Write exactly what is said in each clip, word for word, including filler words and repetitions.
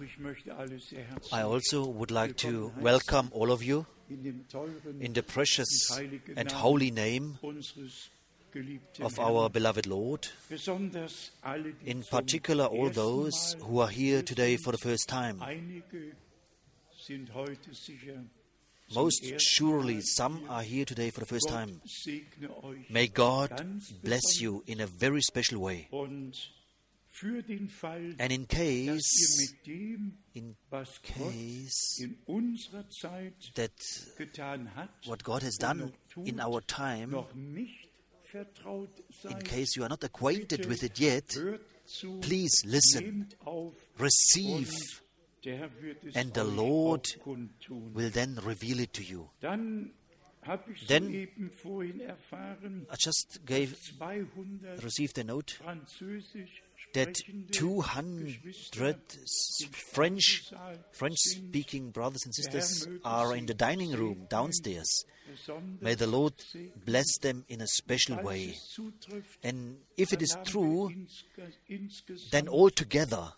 I also would like to welcome all of you in the precious and holy name of our beloved Lord, in particular all those who are here today for the first time. Most surely some are here today for the first time. May God bless you in a very special way. And in case, in case that what God has done in our time, in case you are not acquainted with it yet, please listen, receive, and the Lord will then reveal it to you. Then I just gave, received a note that two hundred French, French-speaking brothers and sisters are in the dining room downstairs. May the Lord bless them in a special way. And if it is true, then altogether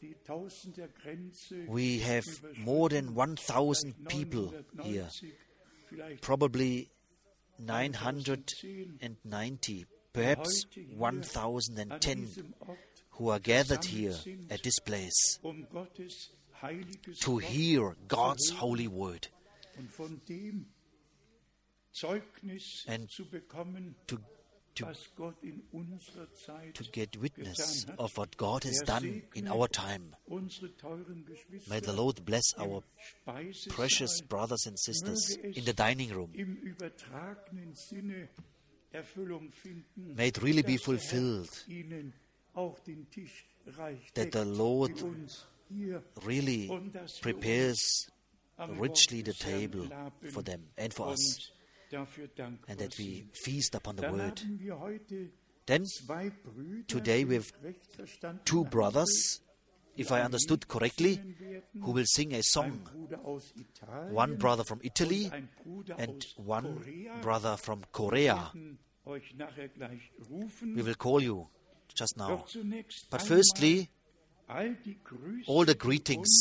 we have more than one thousand people here, probably nine hundred ninety, perhaps one thousand ten, who are gathered here at this place to hear God's holy word and to, to, to get witness of what God has done in our time. May the Lord bless our precious brothers and sisters in the dining room. May it really be fulfilled that the Lord really prepares richly the table for them and for us, and that we feast upon the word. Then, today we have two brothers, if I understood correctly, who will sing a song. One brother from Italy and one brother from Korea. We will call you just now. But firstly, all the greetings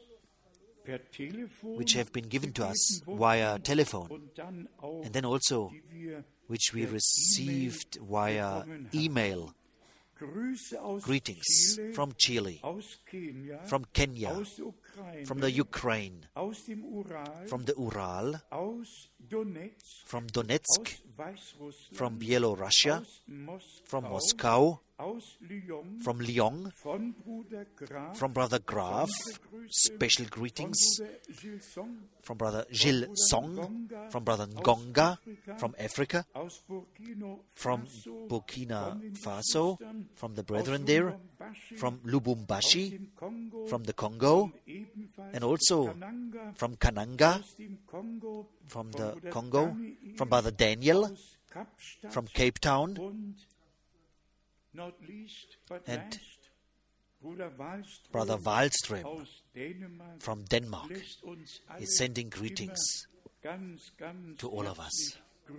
which have been given to us via telephone, and then also which we received via email. Greetings from Chile, from Kenya, from the Ukraine, from the Ural, from Donetsk, from Byelorussia, from Moscow, from Lyon, from Brother Graf, special greetings, from Brother Gilles Song, from Brother Ngonga, from Africa, from Burkina Faso, from the brethren there, from Lubumbashi, from the Congo, and also from Kananga, from the Congo, from Brother Daniel, from Cape Town, and Brother Wallström from Denmark is sending greetings to all of us.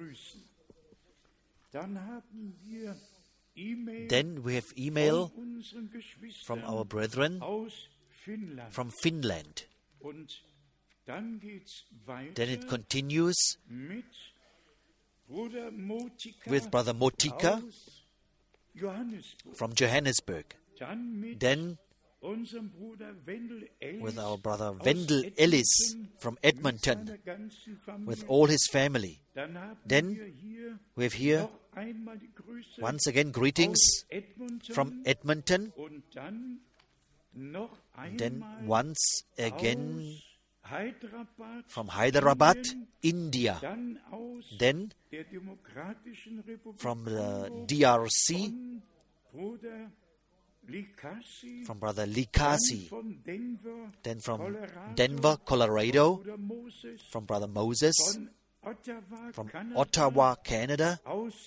Then we have email from our brethren from Finland. Then it continues with Brother Motika from Johannesburg. Then with our brother Wendell Ellis from Edmonton, with all his family. Then we have here once again greetings from Edmonton. Then once again from Hyderabad, India. Then from the D R C, from Brother Likasi. Then from Denver, Colorado, from Brother Moses. From Ottawa, Canada.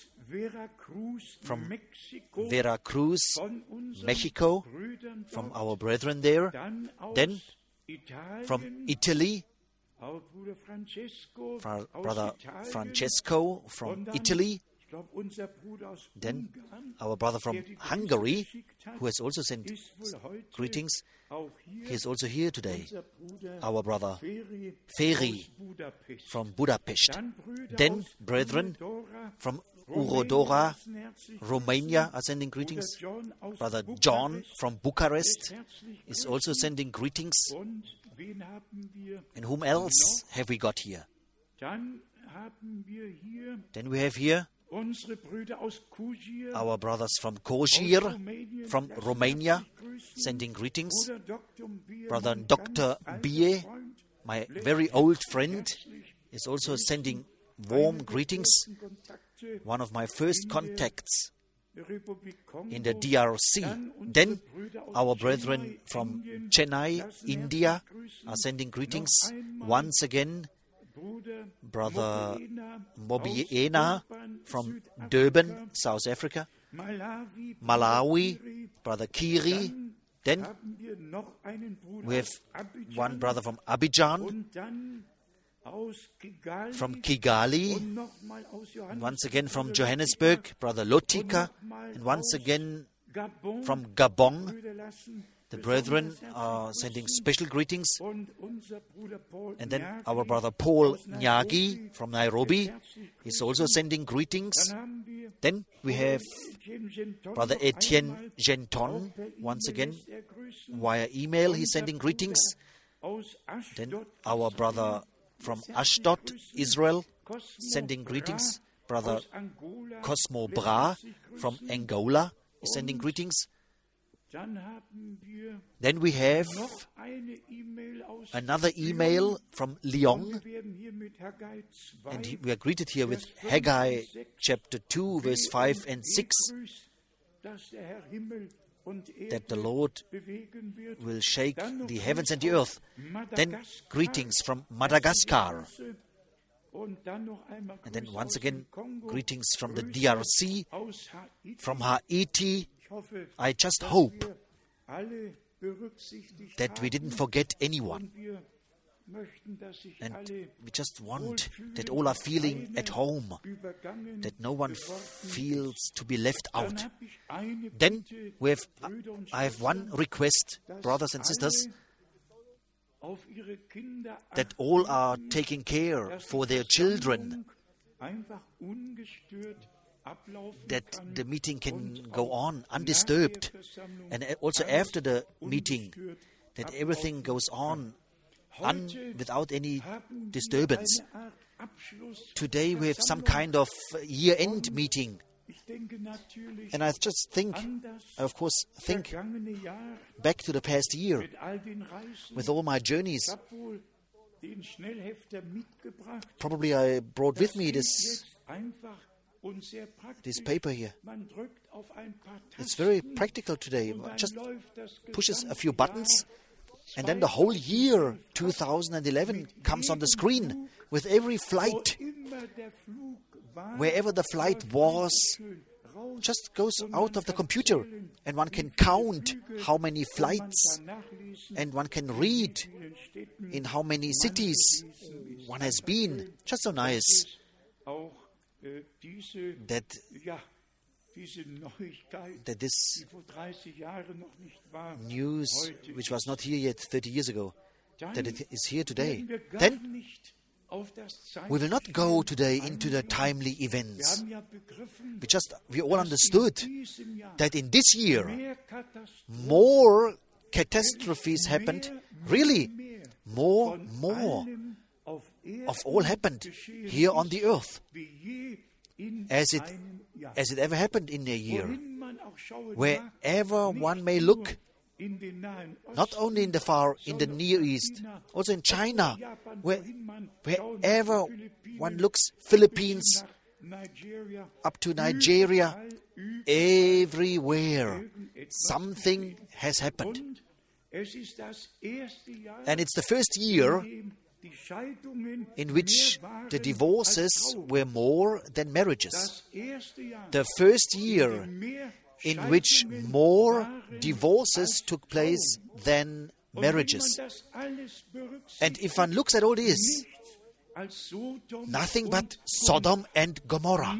From Veracruz, Mexico, from our brethren there. Then from Italy, Brother Francesco from Italy. Then our brother from Hungary, who has also sent greetings, he is also here today. Our brother Feri from Budapest. Then brethren from Urodora, Romania are sending greetings. Brother John from Bucharest is also sending greetings. And whom else have we got here? Then we have here our brothers from Kozhir, from Romania, sending greetings. Brother Doctor Bie, my very old friend, is also sending warm greetings. One of my first contacts in the D R C. Then our brethren from Chennai, India, are sending greetings. Once again, Brother Mobiena from Durban, South Africa. Malawi, Brother Kiri. Then we have one brother from Abidjan, from Kigali, once again from Johannesburg, Brother Lotika, and once again from Gabon. The brethren are sending special greetings. And then our brother Paul Nyagi from Nairobi is also sending greetings. Then we have Brother Etienne Genton, once again, via email, he's sending greetings. Then our brother from Ashdod, Israel, sending greetings. Brother Cosmo Bra from Angola is sending greetings. Then we have another email from Lyon, and we are greeted here with Haggai chapter two, verse five and six, that the Lord will shake the heavens and the earth. Then greetings from Madagascar. And then once again, greetings from the D R C, from Haiti. I just hope that we didn't forget anyone. And we just want that all are feeling at home, that no one f- feels to be left out. Then we have, I have one request, brothers and sisters, that all are taking care for their children, that the meeting can go on undisturbed, and also after the meeting, that everything goes on un- without any disturbance. Today we have some kind of year-end meeting, and I just think, I of course think back to the past year with all my journeys. Probably I brought with me this this paper here. It's very practical today. Just pushes a few buttons, and then the whole year two thousand eleven comes on the screen with every flight. Wherever the flight was, just goes out of the computer, and one can count how many flights, and one can read in how many cities one has been. Just so nice that that this news, which was not here yet thirty years ago, that it is here today. Then we will not go today into the timely events. We just, we all understood that in this year, more catastrophes happened. Really, more, more of all happened here on the earth, as it, as it ever happened in a year. Wherever one may look, not only in the far, in the Near East, also in China, where, wherever one looks, Philippines, up to Nigeria, everywhere, something has happened. And it's the first year in which the divorces were more than marriages. The first year in which more divorces took place than marriages. And if one looks at all this nothing but Sodom and Gomorrah.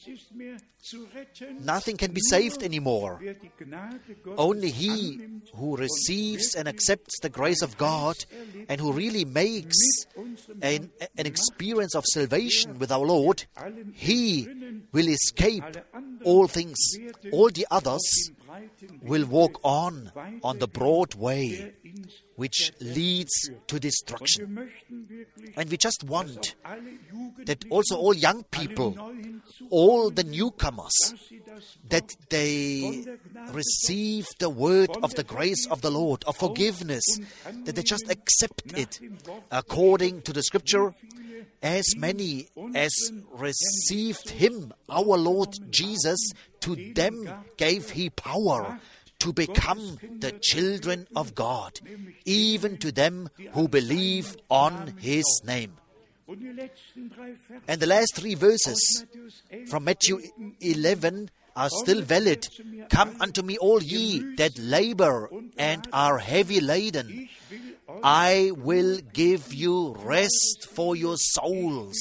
Nothing can be saved anymore. Only he who receives and accepts the grace of God and who really makes an, an experience of salvation with our Lord, he will escape all things. All the others will walk on on the broad way which leads to destruction. And we just want that also all young people, all the newcomers, that they receive the word of the grace of the Lord, of forgiveness, that they just accept it according to the Scripture. As many as received him, our Lord Jesus, to them gave he power to become the children of God, even to them who believe on his name. And the last three verses from Matthew eleven are still valid. Come unto me, all ye that labor and are heavy laden. I will give you rest for your souls.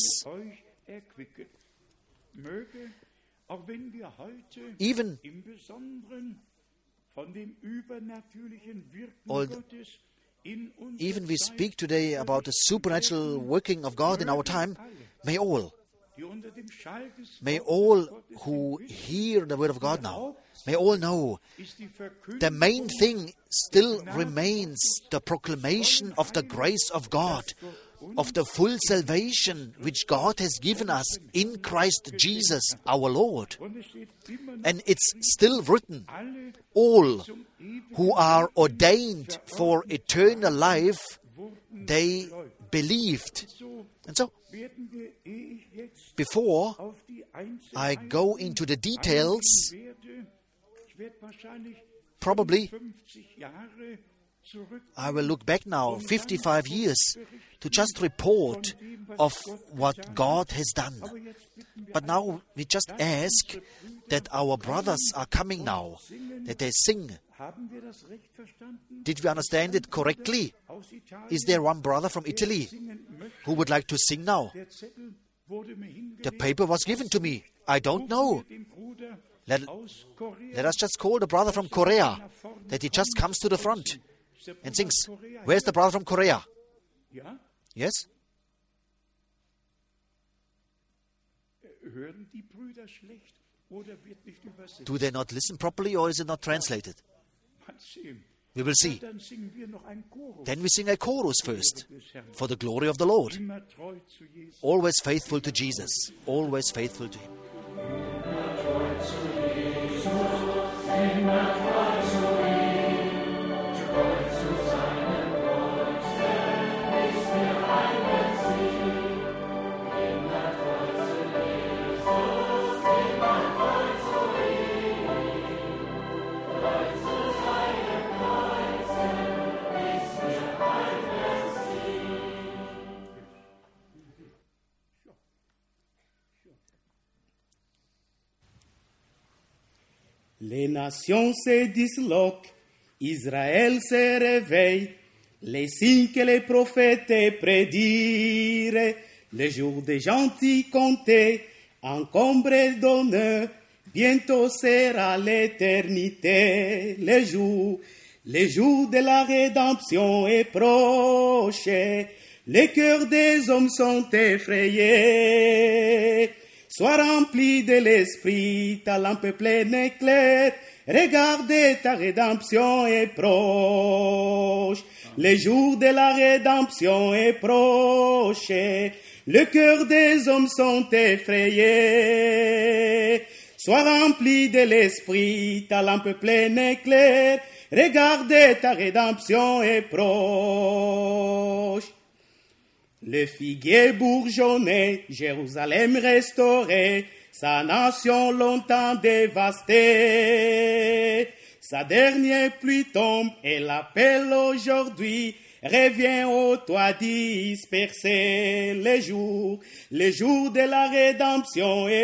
Even Although, even we speak today about the supernatural working of God in our time, may all, may all who hear the word of God now, may all know the main thing still remains the proclamation of the grace of God, of the full salvation which God has given us in Christ Jesus our Lord. And it's still written, all who are ordained for eternal life, they believed. And so, before I go into the details, probably I will look back now fifty-five years to just report of what God has done. But now we just ask that our brothers are coming now, that they sing. Did we understand it correctly? Is there one brother from Italy who would like to sing now? The paper was given to me. I don't know. Let, let us just call the brother from Korea, that he just comes to the front and sings. Where's the brother from Korea? Yes? Do they not listen properly, or is it not translated? We will see. Then we sing a chorus first, for the glory of the Lord. Always faithful to Jesus. Always faithful to him. Les nations se disloquent, Israël se réveille, les signes que les prophètes prédirent, le jour des gentils comptés, encombrés d'honneur, bientôt sera l'éternité, le jour, le jour de la rédemption est proche, les cœurs des hommes sont effrayés. Sois rempli de l'esprit, ta lampe pleine éclaire. Regardez, ta rédemption est proche. Le jour de la rédemption est proche. Le cœur des hommes sont effrayés. Sois rempli de l'esprit, ta lampe pleine éclaire. Regardez, ta rédemption est proche. Le figuier bourgeonnait, Jérusalem restaurée, sa nation longtemps dévastée. Sa dernière pluie tombe et l'appel aujourd'hui revient au toit dispersé. Le jour, le jour de la rédemption est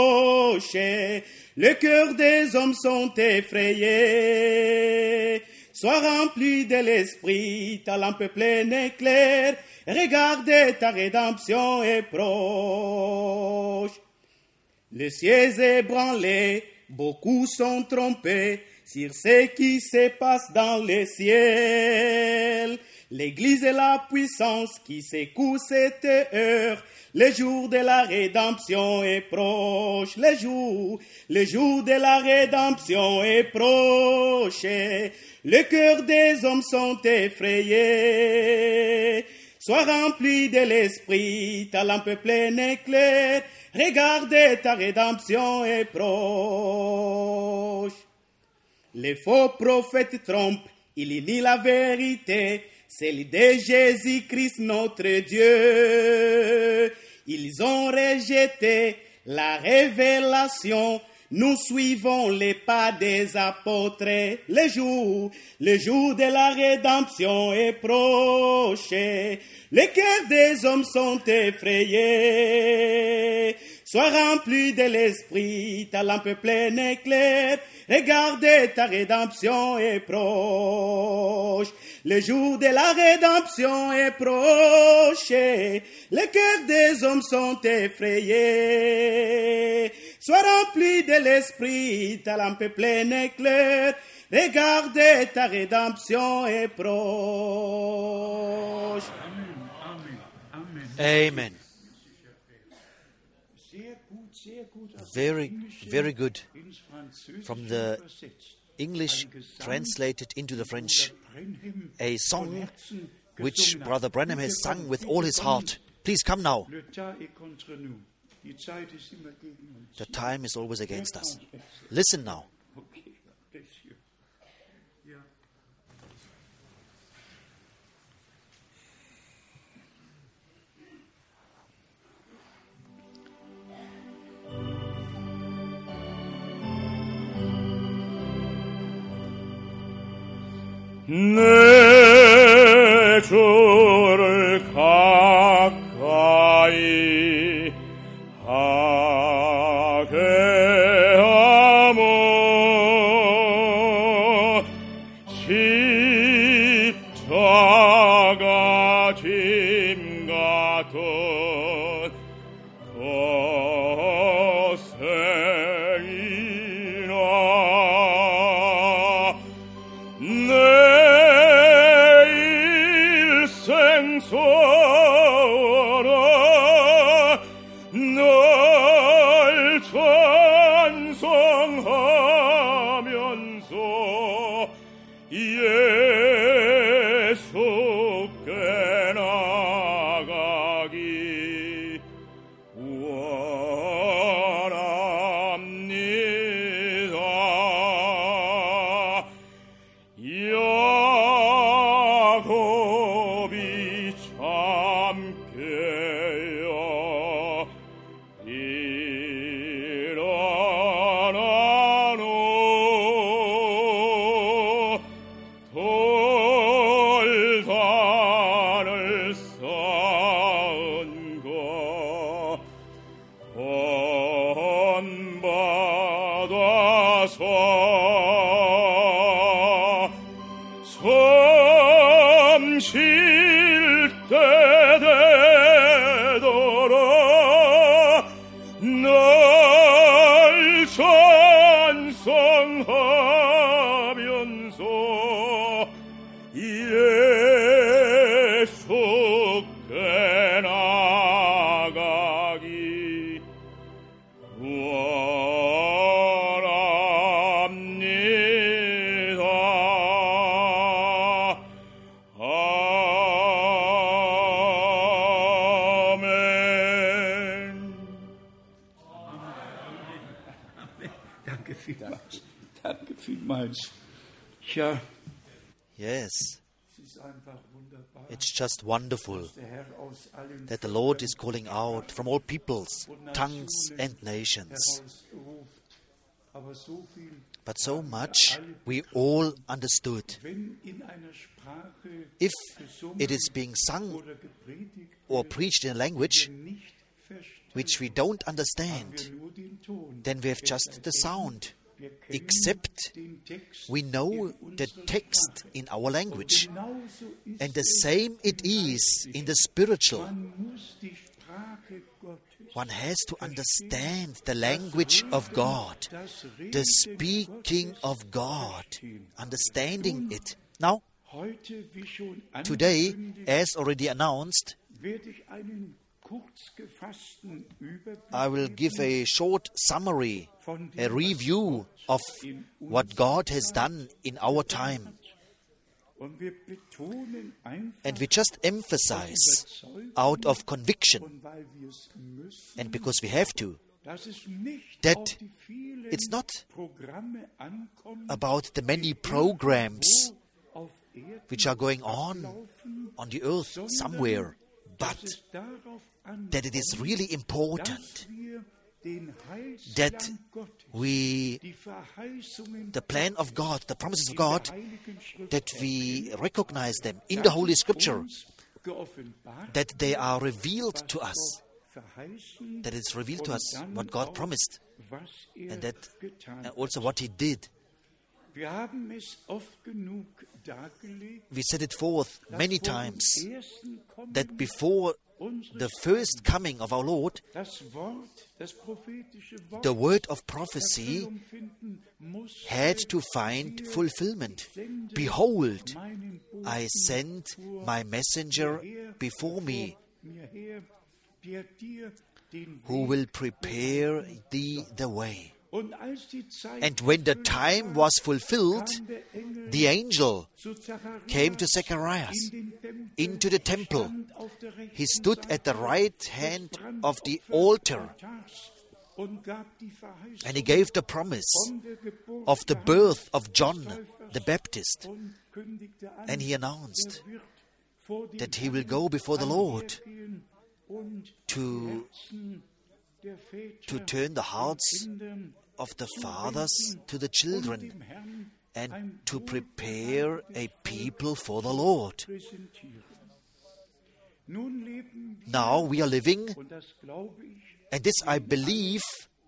proche. Le cœur des hommes sont effrayés. Sois rempli de l'esprit, ta lampe pleine et claire. Regardez, ta rédemption est proche. Le ciel est ébranlé, beaucoup sont trompés sur ce qui se passe dans le ciel. L'Église est la puissance qui secoue cette heure. Le jour de la rédemption est proche. Le jour, le jour de la rédemption est proche. Le cœur des hommes sont effrayés. Sois rempli de l'esprit, ta lampe pleine et claire. Regardez, ta rédemption est proche. Les faux prophètes trompent, ils nient la vérité. Celle de Jésus-Christ notre Dieu. Ils ont rejeté la révélation. Nous suivons les pas des apôtres. Le jour, le jour de la rédemption est proche. Les cœurs des hommes sont effrayés. Sois rempli de l'esprit, ta lampe pleine et claire. Regardez, ta rédemption est proche. Le jour de la rédemption est proche. Les cœurs des hommes sont effrayés. Sois rempli de l'esprit, ta lampe pleine et claire. Regardez, ta rédemption est proche. Amen. Very, very good. From the English translated into the French, a song which Brother Branham has sung with all his heart. Please come now. The time is always against us. Listen now. 내 주를 가까이 하게 하모 십자가 짐 같은 고생이나 내 생소라 널 찬송하면서 예수께 나가기 원합니다. 야곱이 함께여 일어나노 돌산을 쌓은 것 본받아서 섬실 때 되도록 널 찬송하면서 예수께 나가기 원합니다. Danke vielmals. Danke vielmals. Tja, Yes, es ist einfach wunderbar, it's just wonderful dass der Herr aus allen that the Lord is calling out from all peoples, tongues, and nations. herausruft. Aber so viel, But so much we all understood. wenn in einer Sprache If gesungen it is being sung oder gepredigt or preached in a language nicht verstehen, which we don't haben understand, wir nur den Ton. then we have just the sound. except we know the text in our language. And the same it is in the spiritual. One has to understand the language of God, the speaking of God, understanding it. Now, today, as already announced, I will give a short summary, a review of what God has done in our time. And we just emphasize out of conviction, and because we have to, that it's not about the many programs which are going on on the earth somewhere, but that it is really important that we, the plan of God, the promises of God, that we recognize them in the Holy Scripture, that they are revealed to us, that it's revealed to us what God promised, and that uh, also what He did. We set it forth many times that before the first coming of our Lord, the word of prophecy had to find fulfillment. Behold, I send my messenger before me, who will prepare thee the way. And when the time was fulfilled, the angel came to Zacharias into the temple. He stood at the right hand of the altar, and he gave the promise of the birth of John the Baptist. And he announced that he will go before the Lord to, to turn the hearts of the fathers to the children, and to prepare a people for the Lord. Now we are living, and this I believe,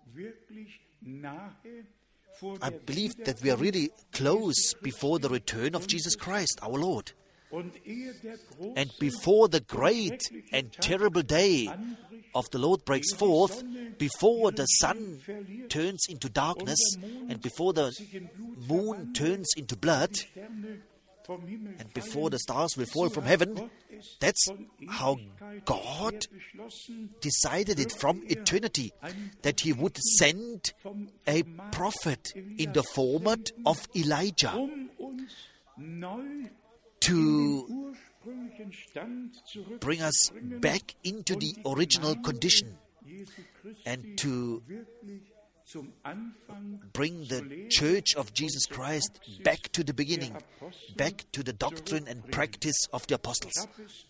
I believe that we are really close before the return of Jesus Christ, our Lord. And before the great and terrible day of the Lord breaks forth, before the sun turns into darkness, and before the moon turns into blood, and before the stars will fall from heaven, that's how God decided it from eternity, that He would send a prophet in the format of Elijah to bring us back into the original condition and to bring the Church of Jesus Christ back to the beginning, back to the doctrine and practice of the apostles.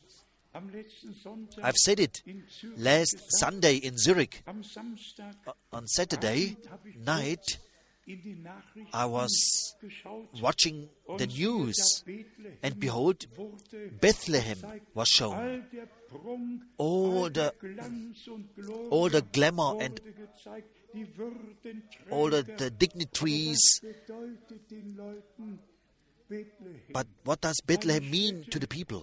I've said it last Sunday in Zurich. On Saturday night, I was watching the news, and behold, Bethlehem was shown. All the, all the glamour and all the, the dignitaries. But what does Bethlehem mean to the people?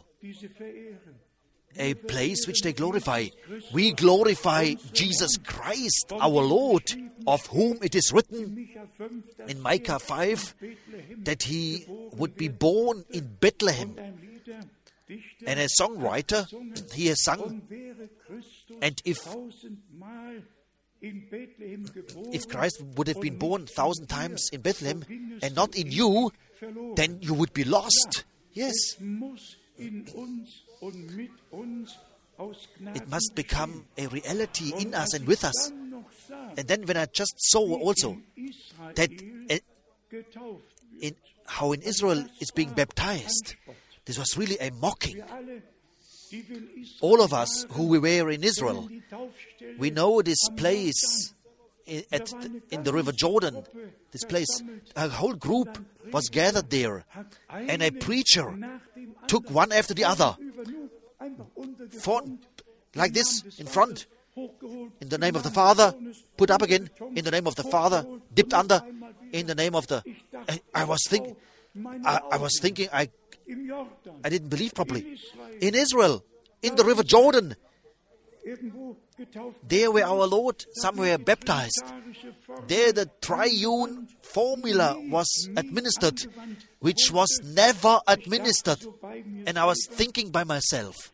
A place which they glorify. We glorify Jesus Christ, our Lord, of whom it is written in Micah five that He would be born in Bethlehem. And a songwriter, he has sung, and if if Christ would have been born a thousand times in Bethlehem and not in you, then you would be lost. Yes. It must become a reality in us and with us. And then when I just saw also that uh, in how in Israel it's being baptized, this was really a mocking. All of us who we were in Israel, we know this place in, at the, in the River Jordan, this place. A whole group was gathered there, and a preacher took one after the other, for, like this, in front, in the name of the Father, put up again, in the name of the Father, dipped under, in the name of the... I, I was thinking, I, I was thinking, I, I didn't believe properly. In Israel, in the river Jordan, there where our Lord somewhere baptized. There the triune formula was administered, which was never administered. And I was thinking by myself,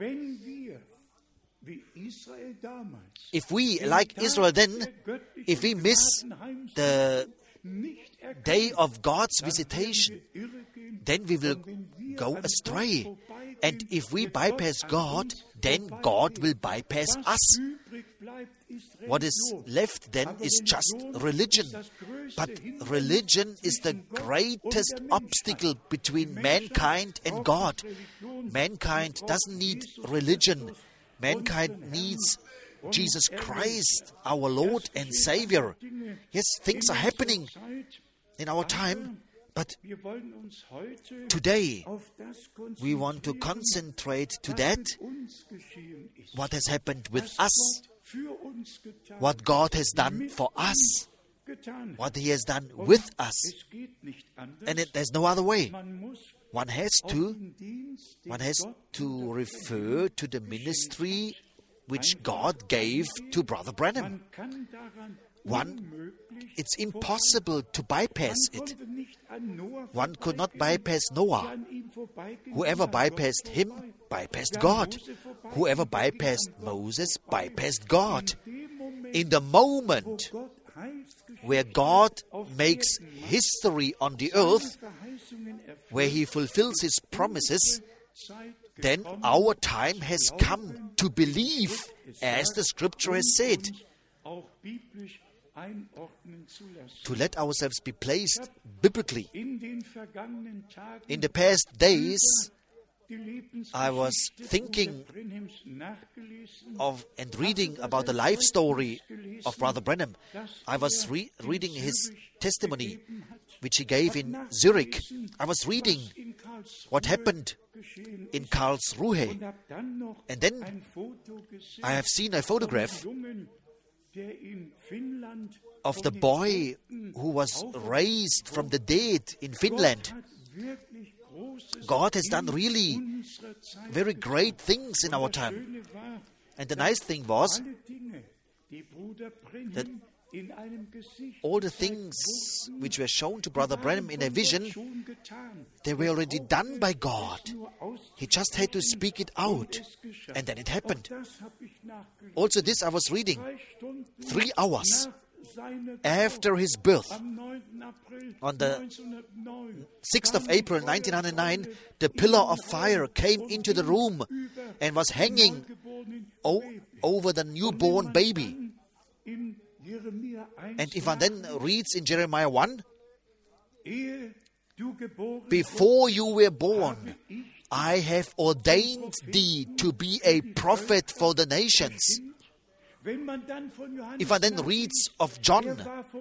if we, like Israel then, if we miss the day of God's visitation, then we will go astray. And if we bypass God, then God will bypass us. What is left then is just religion. But religion is the greatest obstacle between mankind and God. Mankind doesn't need religion. Mankind needs Jesus Christ, our Lord and Savior. Yes, things are happening in our time, but today we want to concentrate to that, what has happened with us, what God has done for us, what He has done with us. And it, there's no other way. One has to, one has to refer to the ministry which God gave to Brother Branham. One, it's impossible to bypass it. One could not bypass Noah. Whoever bypassed him, bypassed God. Whoever bypassed Moses, bypassed God. In the moment where God makes history on the earth, where He fulfills His promises, then our time has come to believe, as the Scripture has said, to let ourselves be placed biblically. In the past days, I was thinking of and reading about the life story of Brother Branham. I was re- reading his testimony, which he gave in Zurich. I was reading what happened in Karlsruhe. And then I have seen a photograph of the boy who was raised from the dead in Finland. God has done really very great things in our time. And the nice thing was that all the things which were shown to Brother Branham in a vision, they were already done by God. He just had to speak it out, and then it happened. Also this I was reading. Three hours after his birth, on the sixth of April nineteen oh nine, the pillar of fire came into the room and was hanging o- over the newborn baby. And if one then reads in Jeremiah one, before you were born, I have ordained thee to be a prophet for the nations. If one then reads of John,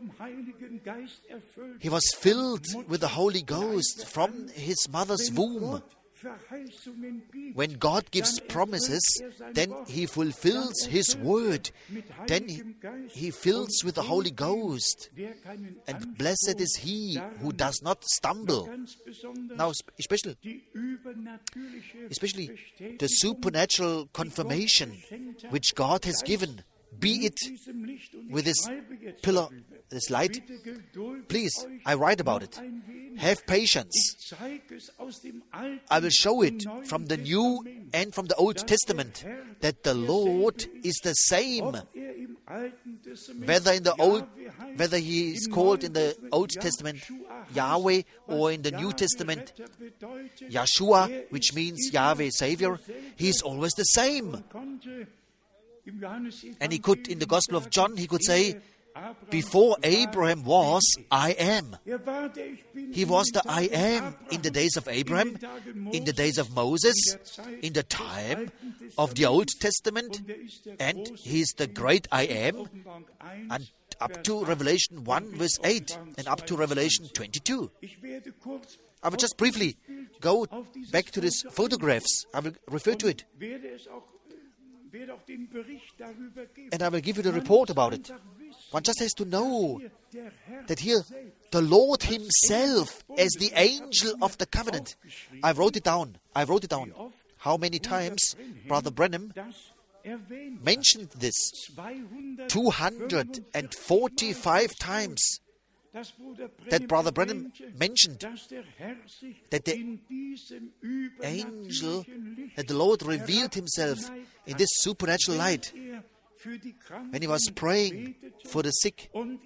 he was filled with the Holy Ghost from his mother's womb. When God gives promises, then He fulfills His word. Then He, he fills with the Holy Ghost. And blessed is he who does not stumble. Now, especially, especially the supernatural confirmation which God has given, be it with this pillar, this light. Please, I write about it. Have patience. I will show it from the New and from the Old Testament that the Lord is the same. Whether in the Old, whether He is called in the Old Testament Yahweh or in the New Testament Yeshua, which means Yahweh Savior, He is always the same. And he could, in the Gospel of John, he could say, before Abraham was, I am. He was the I am in the days of Abraham, in the days of Moses, in the time of the Old Testament, and He is the great I am, and up to Revelation one verse eight, and up to Revelation twenty-two. I will just briefly go back to these photographs. I will refer to it. And I will give you the report about it. One just has to know that here the Lord himself as the angel of the covenant. I wrote it down. I wrote it down. How many times Brother Branham mentioned this? two hundred forty-five times that Brother Branham mentioned that the angel, that the Lord revealed himself in this supernatural light when he was praying for the sick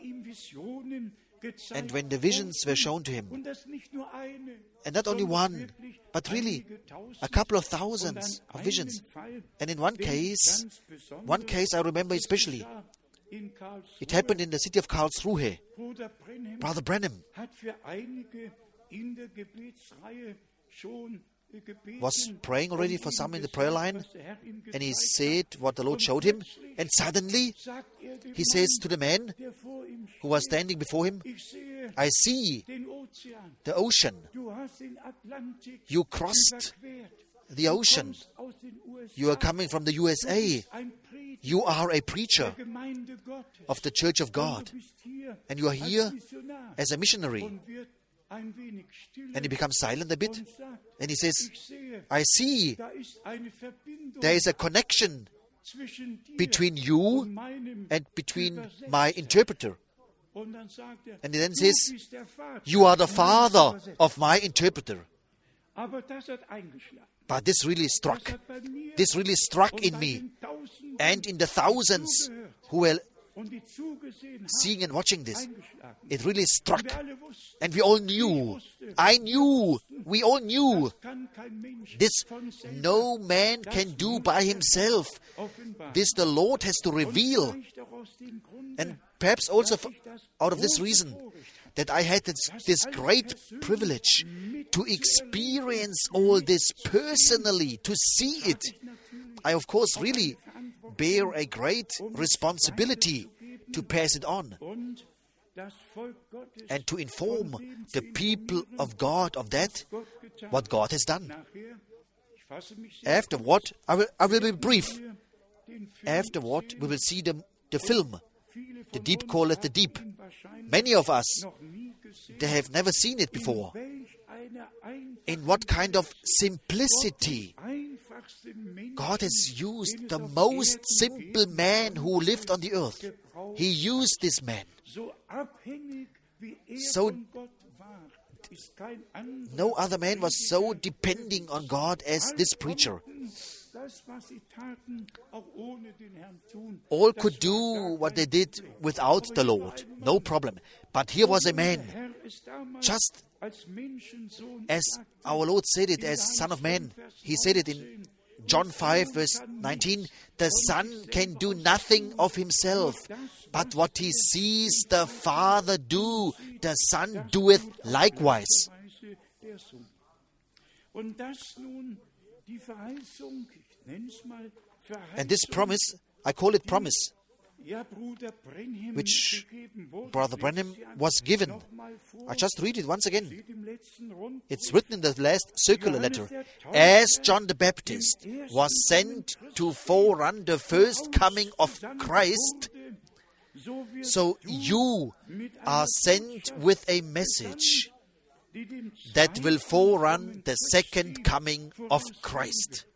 and when the visions were shown to him. And not only one, but really a couple of thousands of visions. And in one case, one case I remember especially, it happened in the city of Karlsruhe. Brother Branham was praying already for some in the prayer line, and he said what the Lord showed him, and suddenly he says to the man who was standing before him, I see the ocean. You crossed the ocean. You are coming from the U S A. You are a preacher of the Church of God, and you are here as a missionary. And he becomes silent a bit, and he says, I see there is a connection between you and between my interpreter. And he then says, you are the father of my interpreter. But this really struck. This really struck in me. And in the thousands who were seeing and watching this, it really struck. And we all knew, I knew, we all knew, this no man can do by himself. This the Lord has to reveal. And perhaps also for, out of this reason, that I had this, this great privilege to experience all this personally, to see it. I, of course, really bear a great responsibility to pass it on and to inform the people of God of that, what God has done. After what, I will, I will be brief. After what, we will see the, the film, The Deep Calleth the Deep. Many of us, they have never seen it before. In what kind of simplicity God has used the most simple man who lived on the earth. He used this man. So no other man was so depending on God as this preacher. All could do what they did without the Lord, no problem. But here was a man, just as our Lord said it as Son of Man. He said it in John five, verse nineteen, the Son can do nothing of himself, but what he sees the Father do, the Son doeth likewise. And this promise, I call it promise, which Brother Branham was given. I just read it once again. It's written in the last circular letter. As John the Baptist was sent to forerun the first coming of Christ, so you are sent with a message that will forerun the second coming of Christ.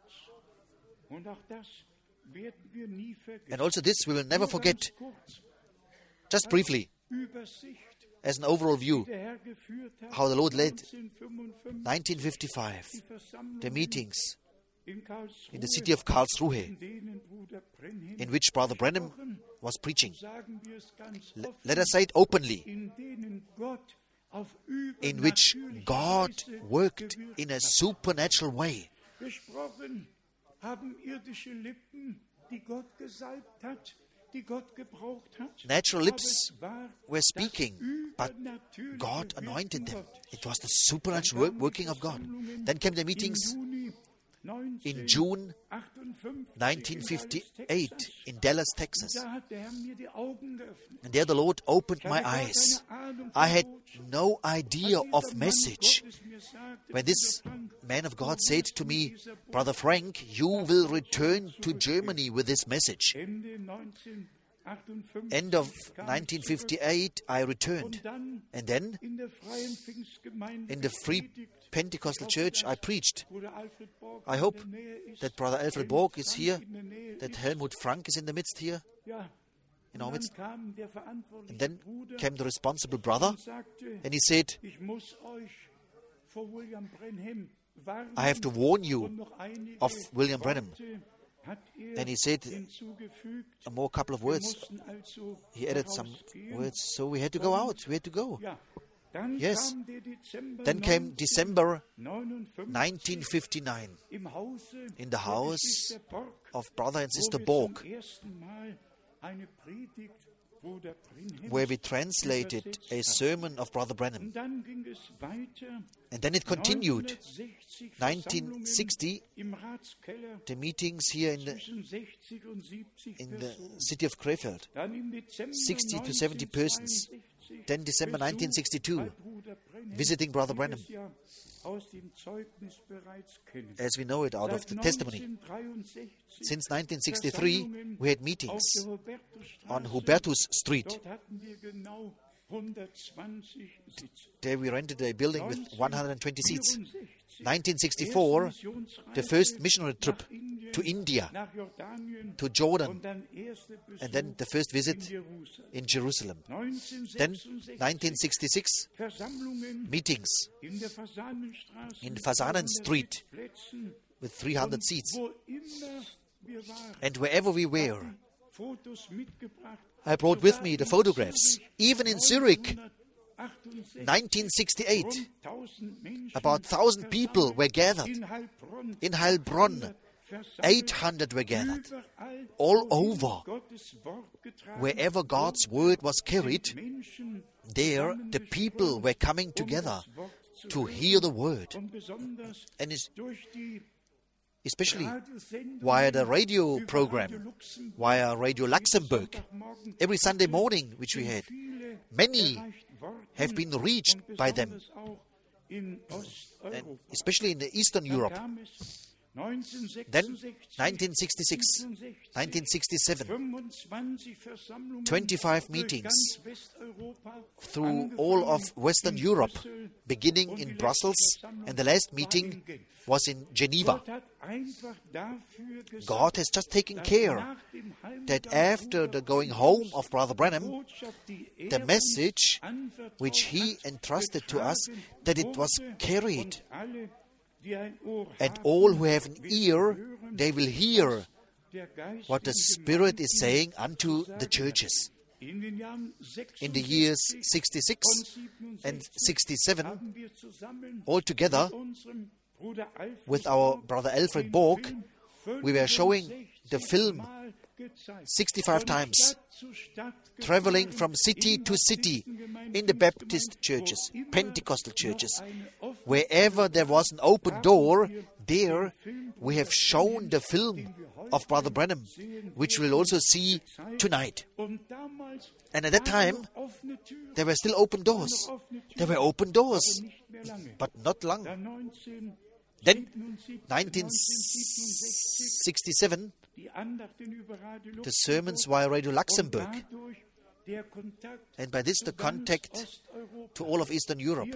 And also this we will never forget. Just briefly, as an overall view, how the Lord led nineteen fifty-five, the meetings in the city of Karlsruhe, in which Brother Branham was preaching. L- let us say it openly, in which God worked in a supernatural way. Natural lips were speaking, but God anointed them. It was the supernatural work, working of God. Then came the meetings in June nineteen fifty-eight in Dallas, Texas. And there the Lord opened my eyes. I had no idea of message. When this man of God said to me, Brother Frank, you will return to Germany with this message. End of nineteen fifty-eight, I returned. And then, in the Free Pentecostal Church, I preached. I hope that Brother Alfred Borg is here, that Helmut Frank is in the midst here, in our midst. And then came the responsible brother, and he said, I have to warn you of William Branham. And he said a more couple of words. He added some words, so we had to go out. We had to go. Yes. Then came December nineteen fifty-nine in the house of Brother and Sister Borg, where we translated a sermon of Brother Branham. And then it continued. nineteen sixty, the meetings here in the, in the city of Krefeld, sixty to seventy persons. Then December nineteen sixty-two, visiting Brother Branham, as we know it out of the testimony. Since nineteen sixty-three, we had meetings on Hubertus Street. There we rented a building with one hundred twenty seats. nineteen sixty-four, the first missionary trip to India, to Jordan, and then the first visit in Jerusalem. Then nineteen sixty-six, meetings in Fasanen Street with three hundred seats. And wherever we were, I brought with me the photographs. Even in Zurich, nineteen sixty-eight, about one thousand people were gathered. In Heilbronn, eight hundred were gathered. All over, wherever God's word was carried, there the people were coming together to hear the word. And especially via the radio program, via Radio Luxembourg, every Sunday morning which we had, many have been reached by them, and especially in the Eastern Europe. Then, nineteen sixty-six, nineteen sixty-seven, twenty-five meetings through all of Western Europe, beginning in Brussels, and the last meeting was in Geneva. God has just taken care that after the going home of Brother Branham, the message which he entrusted to us, that it was carried. And all who have an ear, they will hear what the Spirit is saying unto the churches. In the years sixty-six and sixty-seven, all together with our Brother Alfred Borg, we were showing the film sixty-five times, traveling from city to city in the Baptist churches, Pentecostal churches. Wherever there was an open door, there we have shown the film of Brother Branham, which we'll also see tonight. And at that time, there were still open doors. There were open doors, but not long. Then, nineteen sixty-seven, the sermons via Radio Luxembourg. And by this, the contact to all of Eastern Europe.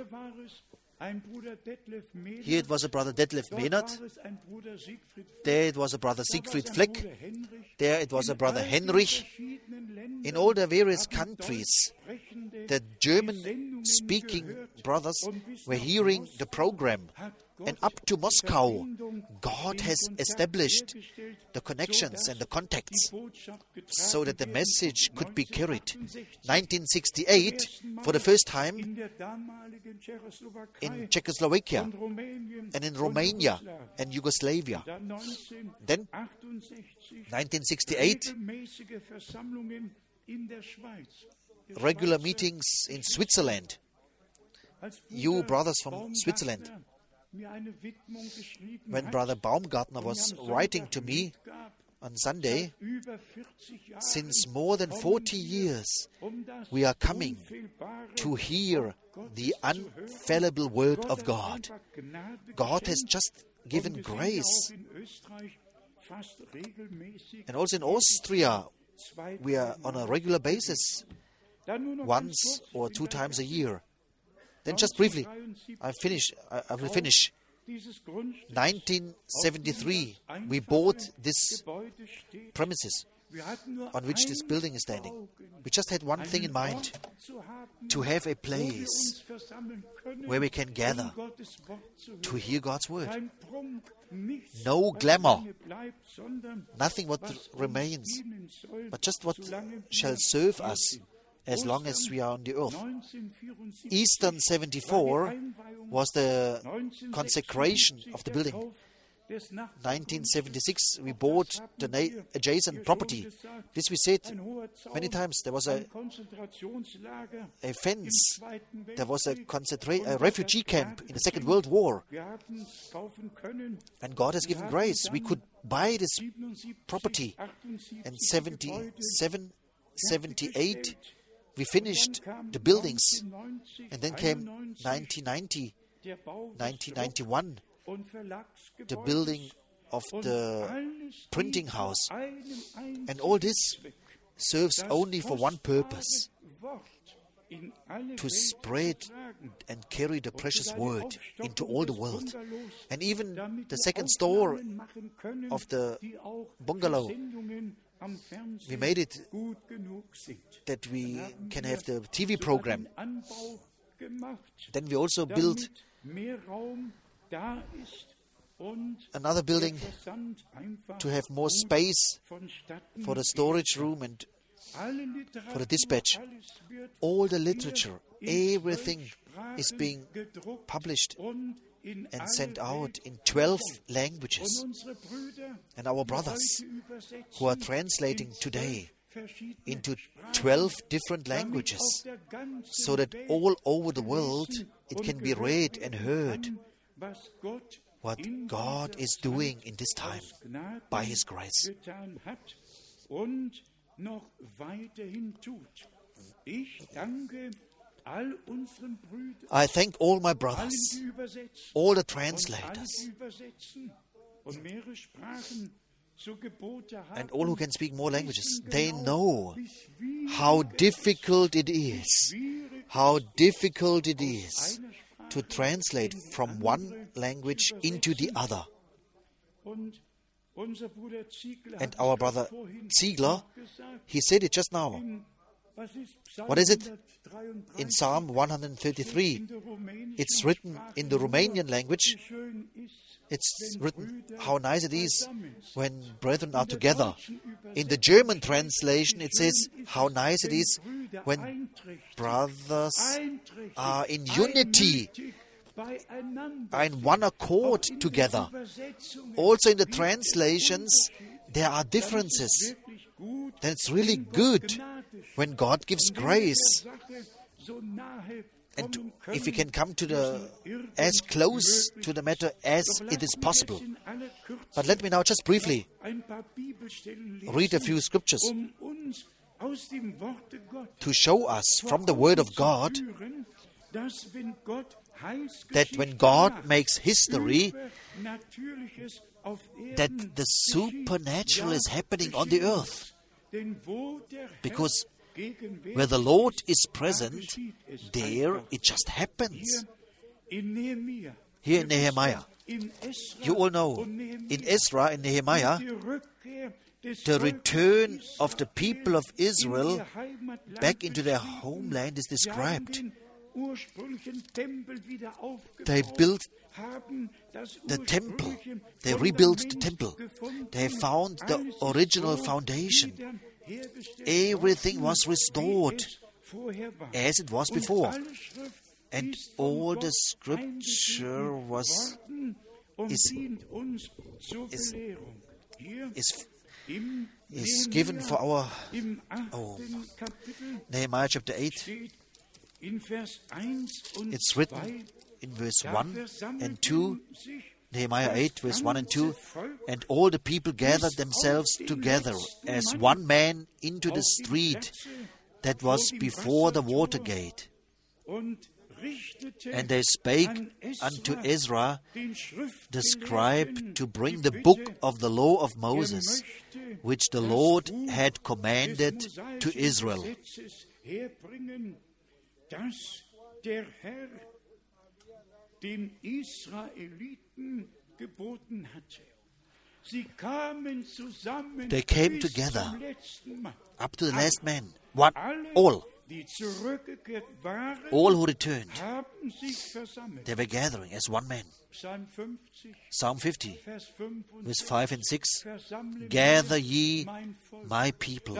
Here it was a Brother Detlef Mehnert. There it was a Brother Siegfried Fleck. There it was a Brother Henrich. In all the various countries, the German-speaking brothers were hearing the program. And up to Moscow, God has established the connections and the contacts so that the message could be carried. nineteen sixty-eight, for the first time, in Czechoslovakia and in Romania and Yugoslavia. Then, nineteen sixty-eight, regular meetings in Switzerland. You brothers from Switzerland, when Brother Baumgartner was writing to me on Sunday, since more than forty years we are coming to hear the infallible word of God. God has just given grace. And also in Austria, we are on a regular basis, once or two times a year. Then just briefly, I finish. I, I will finish. nineteen seventy-three, we bought this premises on which this building is standing. We just had one thing in mind: to have a place where we can gather to hear God's word. No glamour, nothing what remains, but just what shall serve us as long as we are on the earth. Easter seventy-four was the consecration of the building. nineteen seventy-six, we bought the na- adjacent property. This we said many times. There was a, a fence. There was a, concentra- a refugee camp in the Second World War. And God has given grace. We could buy this property. And seventy-seven, seventy-eight, we finished the buildings. And then came nineteen ninety, nineteen ninety-one. The building of the printing house. And all this serves only for one purpose: to spread and carry the precious word into all the world. And even the second store of the bungalow, we made it that we can have the T V program. Then we also built another building to have more space for the storage room and for the dispatch. All the literature, everything is being published and sent out in twelve languages. And our brothers who are translating today into twelve different languages, so that all over the world it can be read and heard what God is doing in this time by His grace. I thank all my brothers, all the translators, and all who can speak more languages. They know how difficult it is, how difficult it is to translate from one language into the other. And our brother Ziegler, he said it just now. What is it? In Psalm one thirty-three, it's written in the Romanian language. It's written how nice it is when brethren are together. In the German translation, it says how nice it is when brothers are in unity, are in one accord together. Also in the translations, there are differences. Then it's really good when God gives grace. And if we can come to the as close to the matter as it is possible. But let me now just briefly read a few scriptures to show us from the Word of God that when God makes history, that the supernatural is happening on the earth. Because where the Lord is present, there it just happens. Here in Nehemiah, you all know, in Ezra and Nehemiah, the return of the people of Israel back into their homeland is described. They built the temple. They rebuilt the temple. They found the original foundation. Everything was restored as it was before. And all the scripture was is, is, is, is given for our oh, Nehemiah chapter eight. It's written in verse one and two, Nehemiah eight, verse one and two, and all the people gathered themselves together as one man into the street that was before the water gate. And they spake unto Ezra the scribe to bring the book of the law of Moses, which the Lord had commanded to Israel. They came together up to the last man, one, all. All who returned, they were gathering as one man. Psalm fifty, verse five and six, gather ye my people,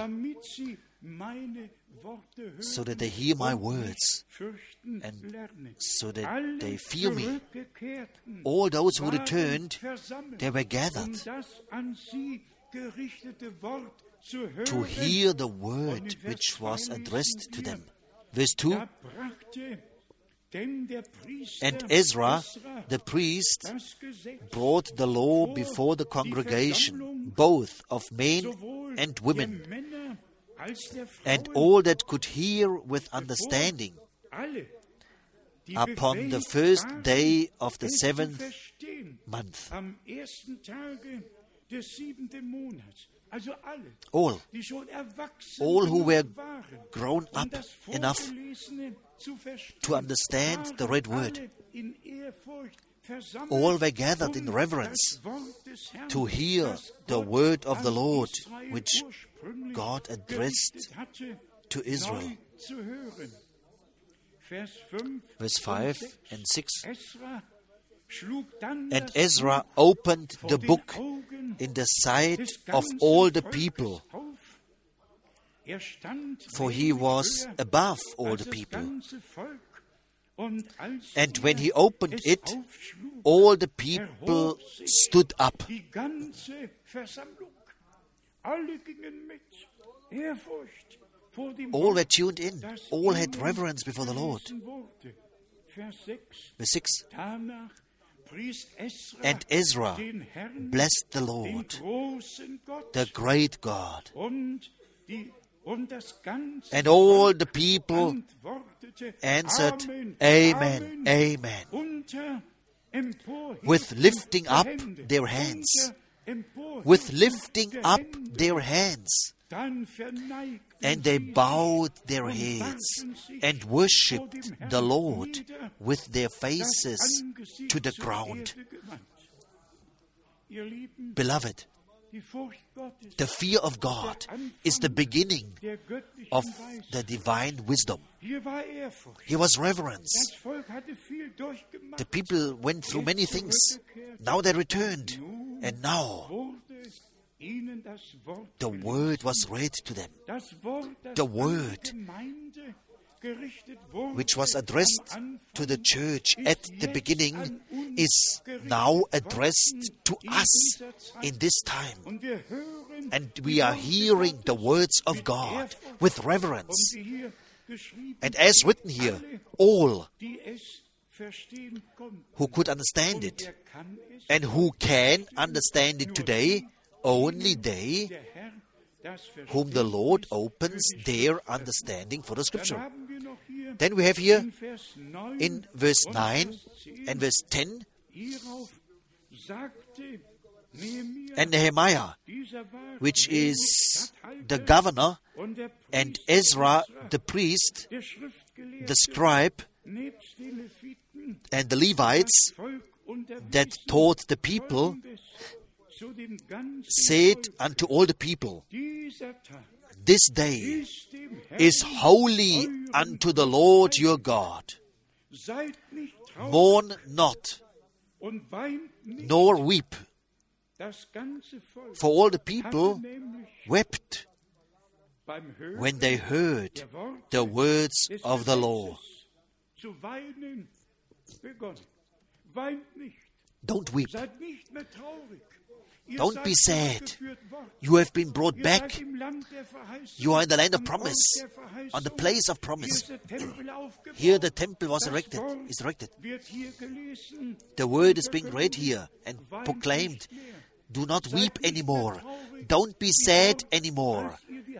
so that they hear my words, and so that they fear me. All those who returned, they were gathered to hear the word which was addressed to them. Verse two, and Ezra, the priest, brought the law before the congregation, both of men and women, and all that could hear with understanding, upon the first day of the seventh month. All, all who were grown up enough to understand the read word, all were gathered in reverence to hear the word of the Lord, which God addressed to Israel. Verse five and six. And Ezra opened the book in the sight of all the people, for he was above all the people. And when he opened it, all the people stood up. All were tuned in. All had reverence before the Lord. Verse six. And Ezra blessed the Lord, the great God. And all the people answered, Amen, Amen, with lifting up their hands, with lifting up their hands. And they bowed their heads and worshipped the Lord with their faces to the ground. Beloved, the fear of God is the beginning of the divine wisdom. Here was reverence. The people went through many things. Now they returned. And now the word was read to them. The word which was addressed to the church at the beginning is now addressed to us in this time. And we are hearing the words of God with reverence. And as written here, all who could understand it and who can understand it today, only they whom the Lord opens their understanding for the Scripture. Then we have here in verse nine and verse ten, and Nehemiah, which is the governor, and Ezra the priest, the scribe, and the Levites that taught the people, said unto all the people, this day is holy unto the Lord your God. Mourn not, nor weep. For all the people wept when they heard the words of the law. Don't weep. Don't be sad. You have been brought back. You are in the land of promise, on the place of promise. Here the temple was erected, is erected. The word is being read here and proclaimed. Do not weep anymore. Don't be sad anymore.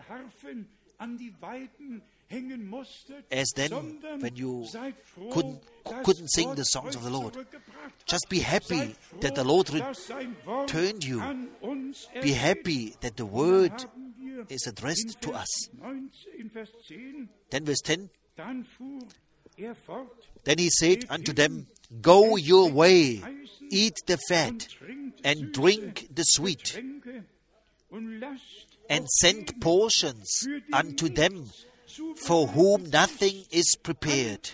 As then, when you couldn't, couldn't sing the songs of the Lord. Just be happy that the Lord returned you. Be happy that the word is addressed to us. Then verse ten. Then he said unto them, Go your way, eat the fat, and drink the sweet, and send portions unto them for whom nothing is prepared.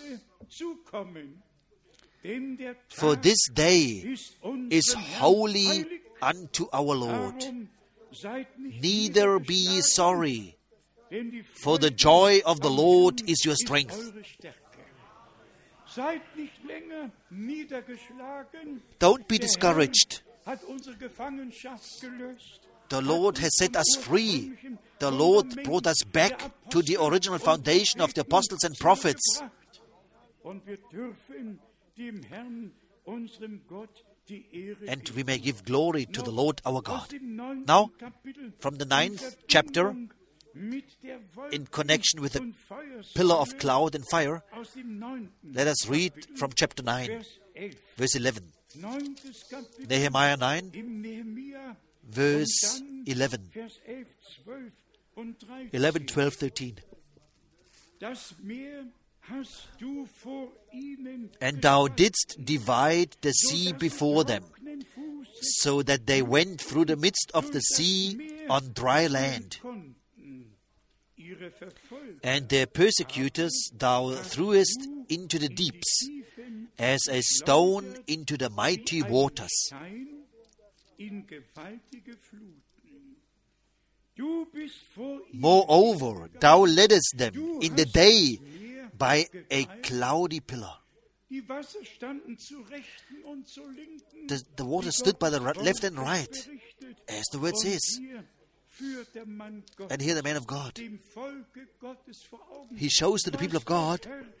For this day is holy unto our Lord. Neither be ye sorry, for the joy of the Lord is your strength. Don't be discouraged. The Lord has set us free. The Lord brought us back to the original foundation of the apostles and prophets. And we may give glory to the Lord our God. Now, from the ninth chapter, in connection with the pillar of cloud and fire, let us read from chapter nine, verse eleven. Nehemiah nine, verse eleven. eleven, twelve, thirteen. And thou didst divide the sea before them, so that they went through the midst of the sea on dry land. And their persecutors thou threwest into the deeps, as a stone into the mighty waters. Moreover, thou leddest them in the day by a cloudy pillar. The, the water stood by the right, left and right, as the word says. And here the man of God, he shows to the people of God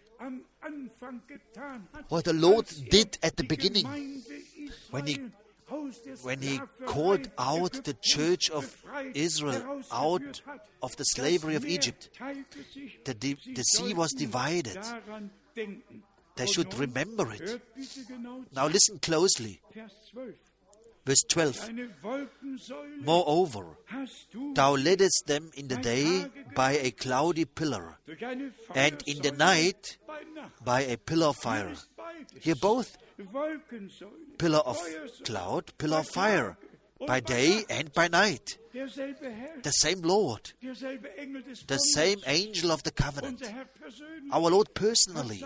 what the Lord did at the beginning when he when he called out the church of Israel out of the slavery of Egypt. The, the, the sea was divided. They should remember it. Now listen closely. Verse twelve. Moreover, thou leddest them in the day by a cloudy pillar, and in the night by a pillar of fire. Here both. Pillar of cloud, pillar of fire, by day and by night. The same Lord, the same angel of the covenant, our Lord personally,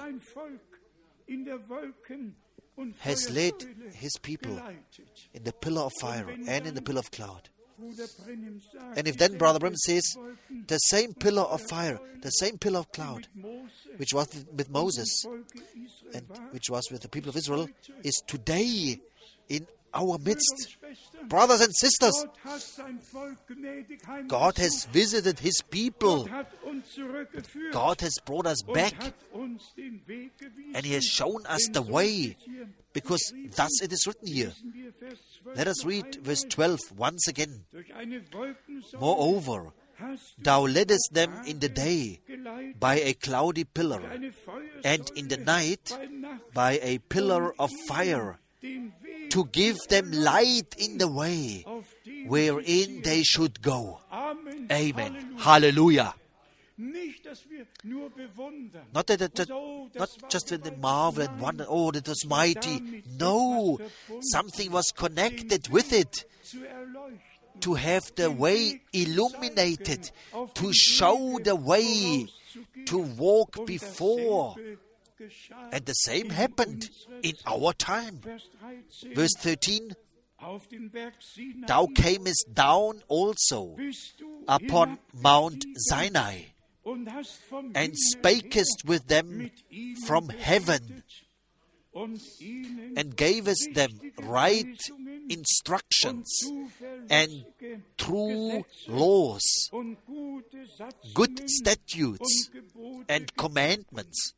has led his people in the pillar of fire and in the pillar of cloud. And if then Brother Branham says, the same pillar of fire, the same pillar of cloud, which was with Moses and which was with the people of Israel, is today in our midst. Brothers and sisters, God has visited His people. God has brought us back, and He has shown us the way, because thus it is written here. Let us read verse twelve once again. Moreover, thou leddest them in the day by a cloudy pillar, and in the night by a pillar of fire, to give them light in the way wherein they should go. Amen. Hallelujah. Not that, that, that not just that they marvel and wonder, oh, that was mighty. No, something was connected with it. To have the way illuminated, to show the way, to walk before. And the same happened in our time. Verse thirteen, thou camest down also upon Mount Sinai, and spakest with them from heaven, and gave us them right instructions and true laws, good statutes and commandments.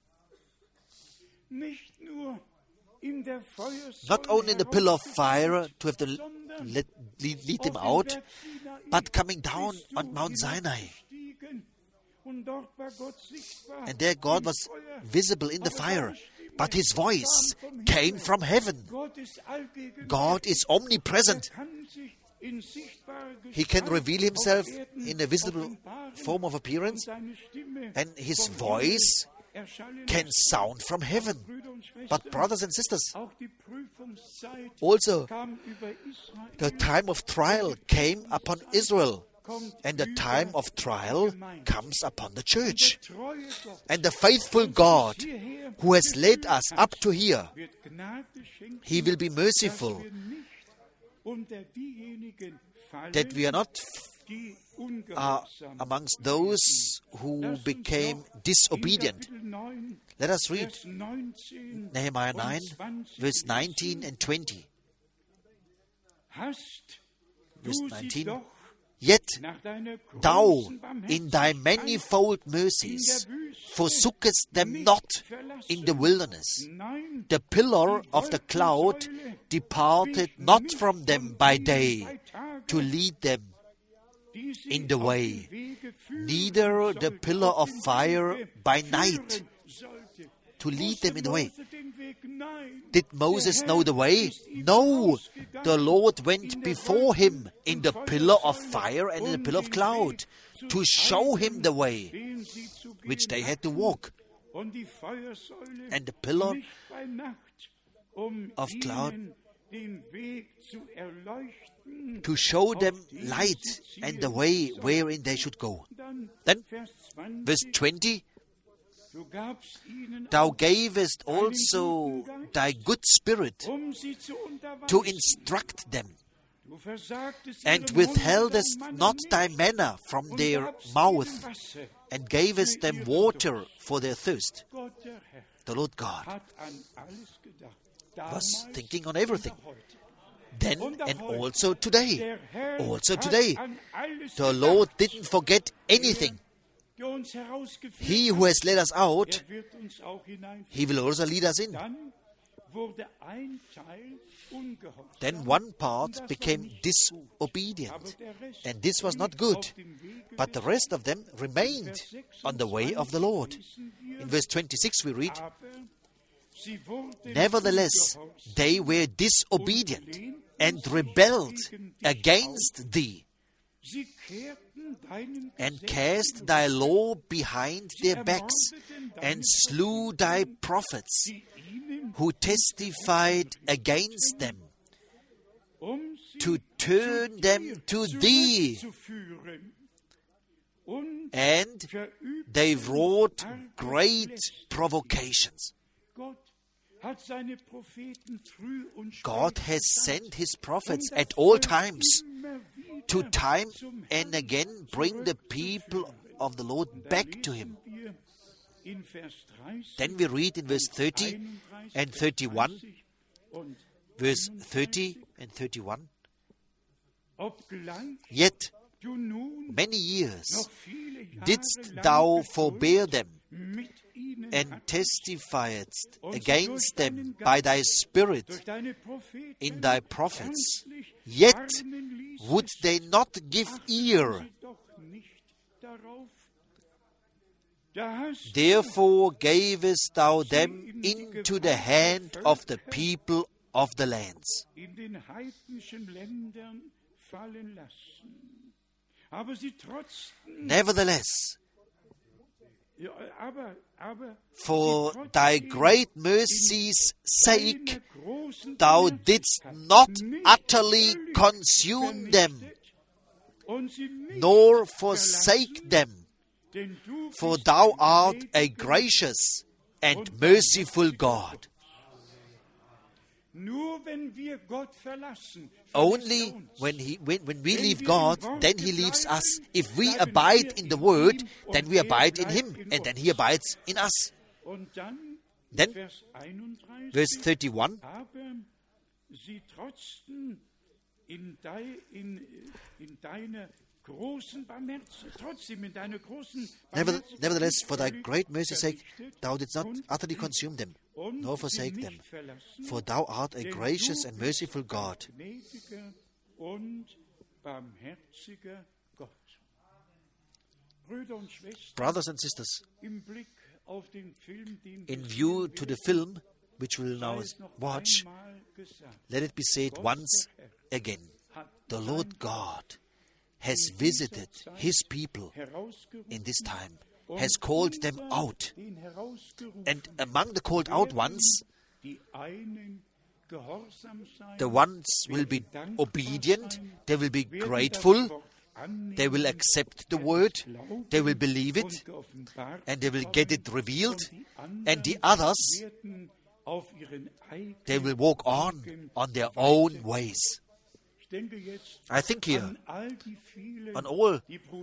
Not only in the pillar of fire to have to let, lead, lead them out, but coming down on Mount Sinai. And there God was visible in the fire, but His voice came from heaven. God is omnipresent. He can reveal Himself in a visible form of appearance, and His voice can sound from heaven. But brothers and sisters, also the time of trial came upon Israel, and the time of trial comes upon the church. And the faithful God who has led us up to here, He will be merciful that we are not uh, amongst those who became disobedient. Let us read Nehemiah nine, verse nineteen and twenty. Verse nineteen. Yet thou, in thy manifold mercies, forsookest them not in the wilderness. The pillar of the cloud departed not from them by day to lead them in the way, neither the pillar of fire by night to lead them in the way. Did Moses know the way? No, the Lord went before him in the pillar of fire and in the pillar of cloud to show him the way which they had to walk. And the pillar of cloud to show them light and the way wherein they should go. Then, verse twenty, thou gavest also thy good spirit to instruct them, and withheldest not thy manna from their mouth, and gavest them water for their thirst. The Lord God was thinking on everything. Then and also today. Also today. The Lord didn't forget anything. He who has led us out, He will also lead us in. Then one part became disobedient, and this was not good. But the rest of them remained on the way of the Lord. In verse twenty-six we read, nevertheless, they were disobedient and rebelled against thee, and cast thy law behind their backs, and slew thy prophets, who testified against them, to turn them to thee. And they wrought great provocations. God has sent His prophets at all times to time and again bring the people of the Lord back to Him. Then we read in verse thirty and thirty-one, verse thirty and thirty-one, yet many years didst thou forbear them, and testifiedst against them by thy Spirit in thy prophets, yet would they not give ear. Therefore gavest thou them into the hand of the people of the lands. Nevertheless, for thy great mercy's sake, thou didst not utterly consume them, nor forsake them, for thou art a gracious and merciful God. Only when he when, when we leave God, then He leaves us. If we abide in the Word, then we abide in Him, and then He abides in us. Then, Vers einunddreißig, verse thirty-one, aber sie trotzten in, dei, in, in deiner großen Barmherzigkeit, trotzdem in deiner großen Never- Barmherzigkeit nevertheless, for thy völlig great mercy's sake, vernichtet thou didst not und utterly consume them, und nor sie forsake nicht them. verlassen, For thou art a denn gracious du and bist merciful ein God. gnädiger und barmherziger Gott. Brüder und Schwestern, Brothers and sisters, im Blick auf den Film, den in wir view sehen to the werden, film which we'll sei now es noch watch, einmal gesagt, let it be said once again, the Lord God has visited His people herausgerufen in this time, und has called them unter out. den herausgerufen, And among the called out ones, die einen gehorsam sein, the ones will be obedient, they will be grateful, they will accept the word, they will believe it, and they will get it revealed, and the others, they will walk on on their own ways. I think here on all,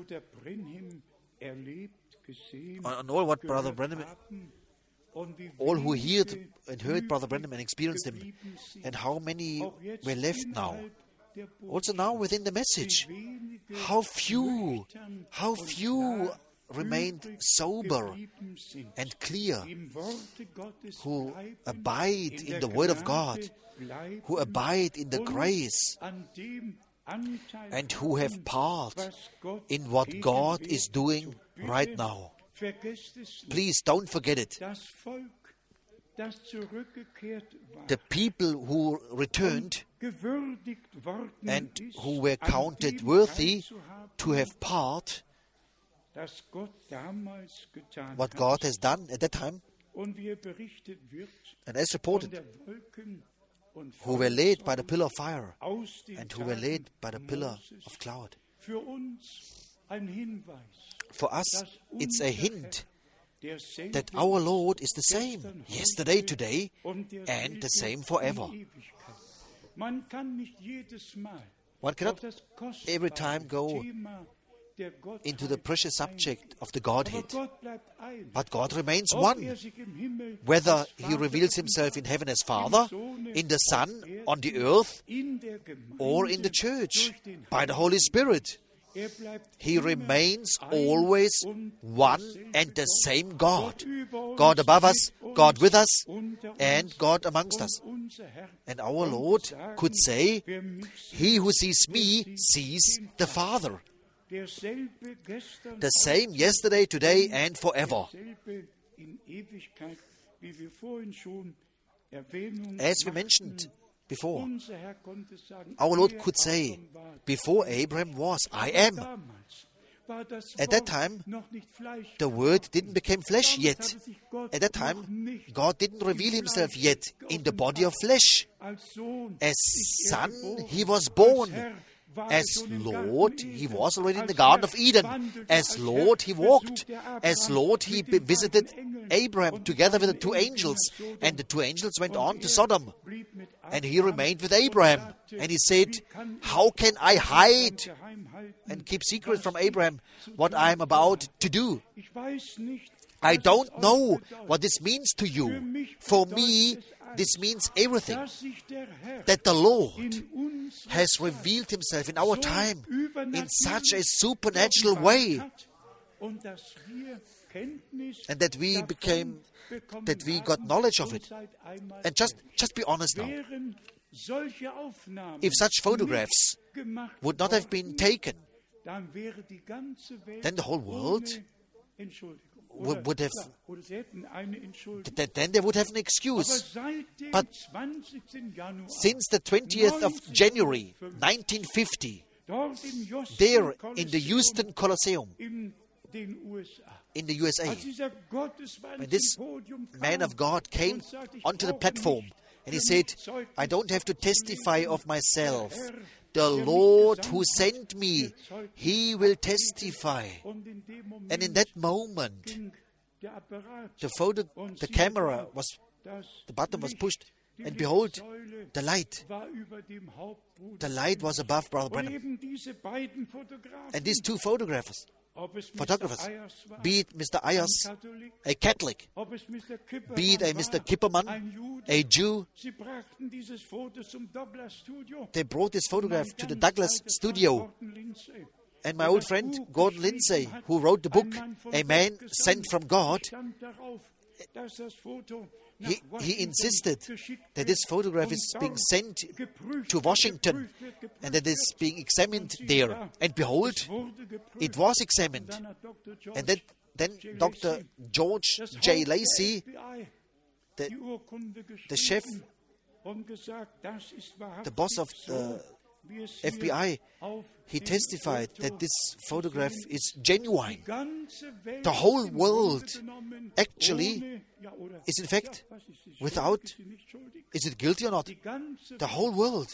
on all what Brother Branham, all who heard and heard Brother Branham and experienced him, and how many were left now. Also now within the message, how few, how few remained sober and clear, who abide in the Word of God, who abide in the grace, and who have part in what God is doing right now. Please don't forget it. The people who returned and who were counted worthy to have part what God has done at that time, and as reported, who were led by the pillar of fire and who were led by the pillar of cloud. For us, it's a hint that our Lord is the same yesterday, today, and the same forever. One cannot every time go into the precious subject of the Godhead. But God remains one. Whether He reveals Himself in heaven as Father, in the Son, on the earth, or in the church, by the Holy Spirit, He remains always one and the same God. God above us, God with us, and God amongst us. And our Lord could say, "He who sees me sees the Father." The same yesterday, today, and forever. As we mentioned before, our Lord could say, before Abraham was, "I am." At that time, the Word didn't become flesh yet. At that time, God didn't reveal Himself yet in the body of flesh. As Son, He was born. As Lord, He was already in the Garden of Eden. As Lord, He walked. As Lord, He visited Abraham together with the two angels. And the two angels went on to Sodom. And He remained with Abraham. And He said, "How can I hide and keep secret from Abraham what I am about to do? I don't know what this means to you. For me, this means everything. That the Lord has revealed Himself in our time in such a supernatural way, and that we became, that we got knowledge of it. And just, just be honest now. If such photographs would not have been taken, then the whole world would, would have, th- then they would have an excuse. But since the twentieth of January nineteen fifty, there in the Houston Coliseum in the U S A, when this man of God came onto the platform and he said, "I don't have to testify of myself. The Lord who sent me, He will testify." And in that moment, the photo, the camera was, the button was pushed, and behold, the light, the light was above Brother Branham. And these two photographers, photographers, be it Mister Ayers, a Catholic, be it a Mister Kipperman, a Jew. They brought this photograph to the Douglas studio. And my old friend, Gordon Lindsay, who wrote the book, A Man Sent from God, he, he insisted that this photograph is being sent to Washington and that it's being examined there. And behold, it was examined. And that, then Doctor George J. Lacey, the, the chef, the boss of the F B I, he testified that this photograph is genuine. The whole world actually is in fact without, is it guilty or not? The whole world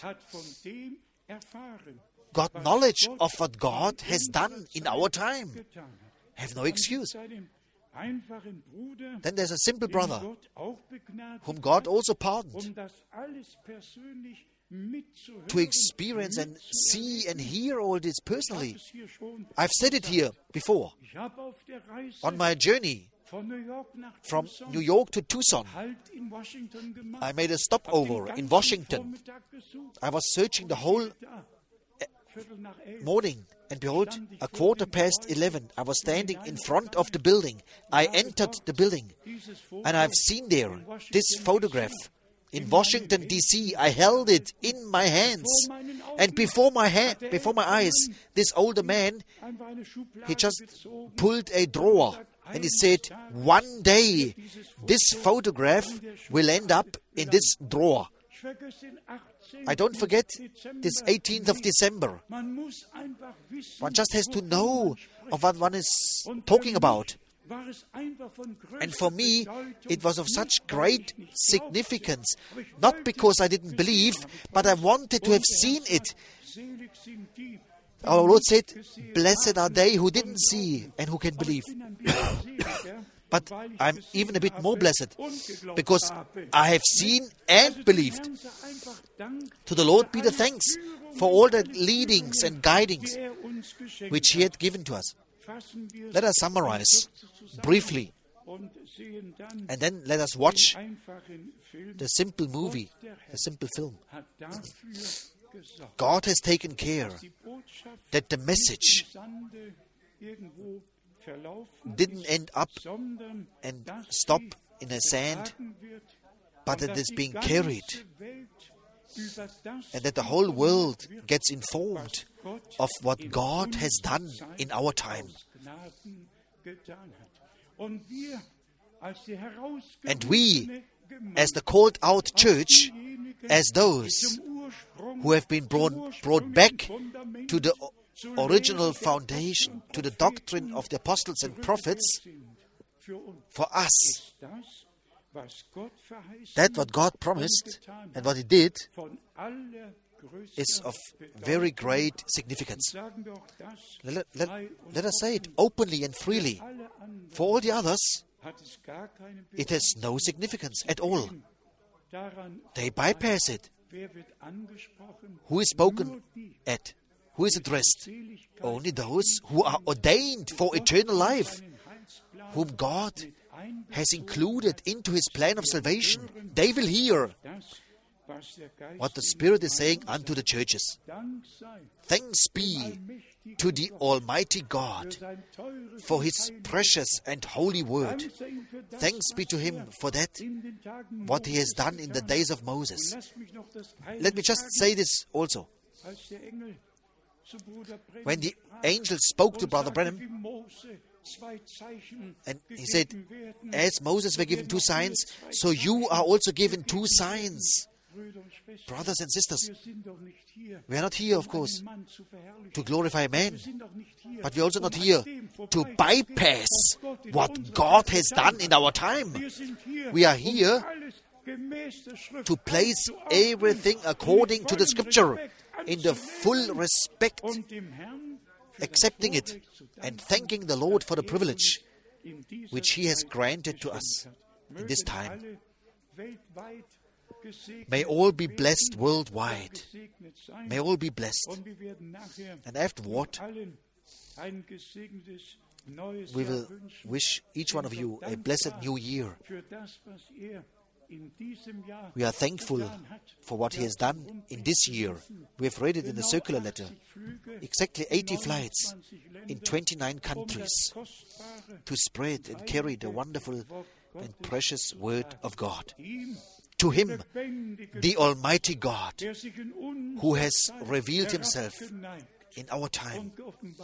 got knowledge of what God has done in our time. Have no excuse. Then there's a simple brother whom God also pardoned, to experience and see and hear all this personally. I've said it here before. On my journey from New York to Tucson, I made a stopover in Washington. I was searching the whole morning, and behold, a quarter past eleven, I was standing in front of the building. I entered the building, and I've seen there this photograph in Washington, D C I held it in my hands, and before my ha- before my eyes, this older man, he just pulled a drawer, and he said, one day, this photograph will end up in this drawer. I don't forget this eighteenth of December. One just has to know of what one is talking about. And for me, it was of such great significance, not because I didn't believe, but I wanted to have seen it. Our Lord said, blessed are they who didn't see and who can believe. But I'm even a bit more blessed, because I have seen and believed. To the Lord be the thanks for all the leadings and guidings which He had given to us. Let us summarize briefly, and then let us watch the simple movie, the simple film. God has taken care that the message didn't end up and stop in a sand, but that it's being carried, and that the whole world gets informed of what God has done in our time. And we, as the called out church, as those who have been brought, brought back to the original foundation, to the doctrine of the apostles and prophets, for us, that what God promised and what He did is of very great significance. Let, let, let us say it openly and freely. For all the others, it has no significance at all. They bypass it. Who is spoken at? Who is addressed? Only those who are ordained for eternal life, whom God has included into His plan of salvation. They will hear what the Spirit is saying unto the churches. Thanks be to the Almighty God for His precious and holy word. Thanks be to Him for that, what He has done in the days of Moses. Let me just say this also. When the angel spoke to Brother Branham, and he said, as Moses were given two signs, so you are also given two signs. Brothers and sisters, we are not here, of course, to glorify man, but we are also not here to bypass what God has done in our time. We are here to place everything according to the Scripture, in the full respect, accepting it, and thanking the Lord for the privilege which He has granted to us in this time. May all be blessed worldwide. May all be blessed. And afterward, we will wish each one of you a blessed new year. We are thankful for what He has done in this year. We have read it in the circular letter. Exactly eighty flights in twenty-nine countries to spread and carry the wonderful and precious Word of God. To Him, the Almighty God, who has revealed Himself in our time,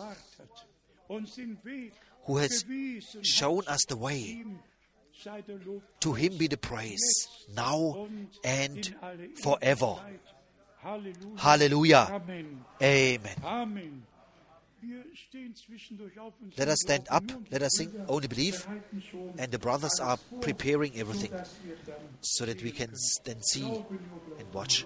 who has shown us the way, to Him be the praise, now and forever. Hallelujah. Amen. Let us stand up, let us sing Only Believe, and the brothers are preparing everything so that we can then see and watch.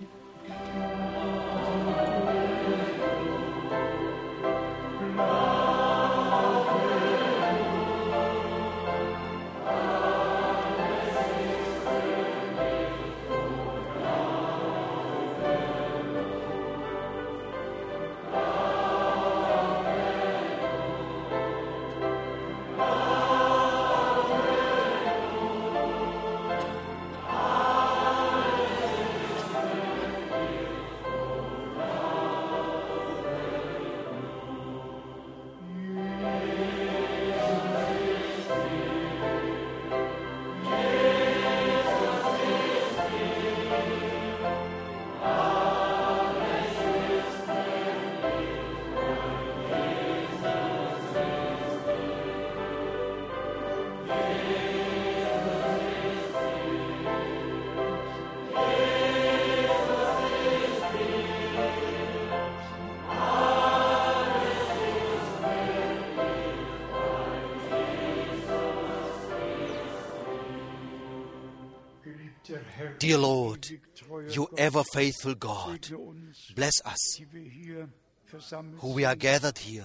Dear Lord, you ever faithful God, bless us, who we are gathered here.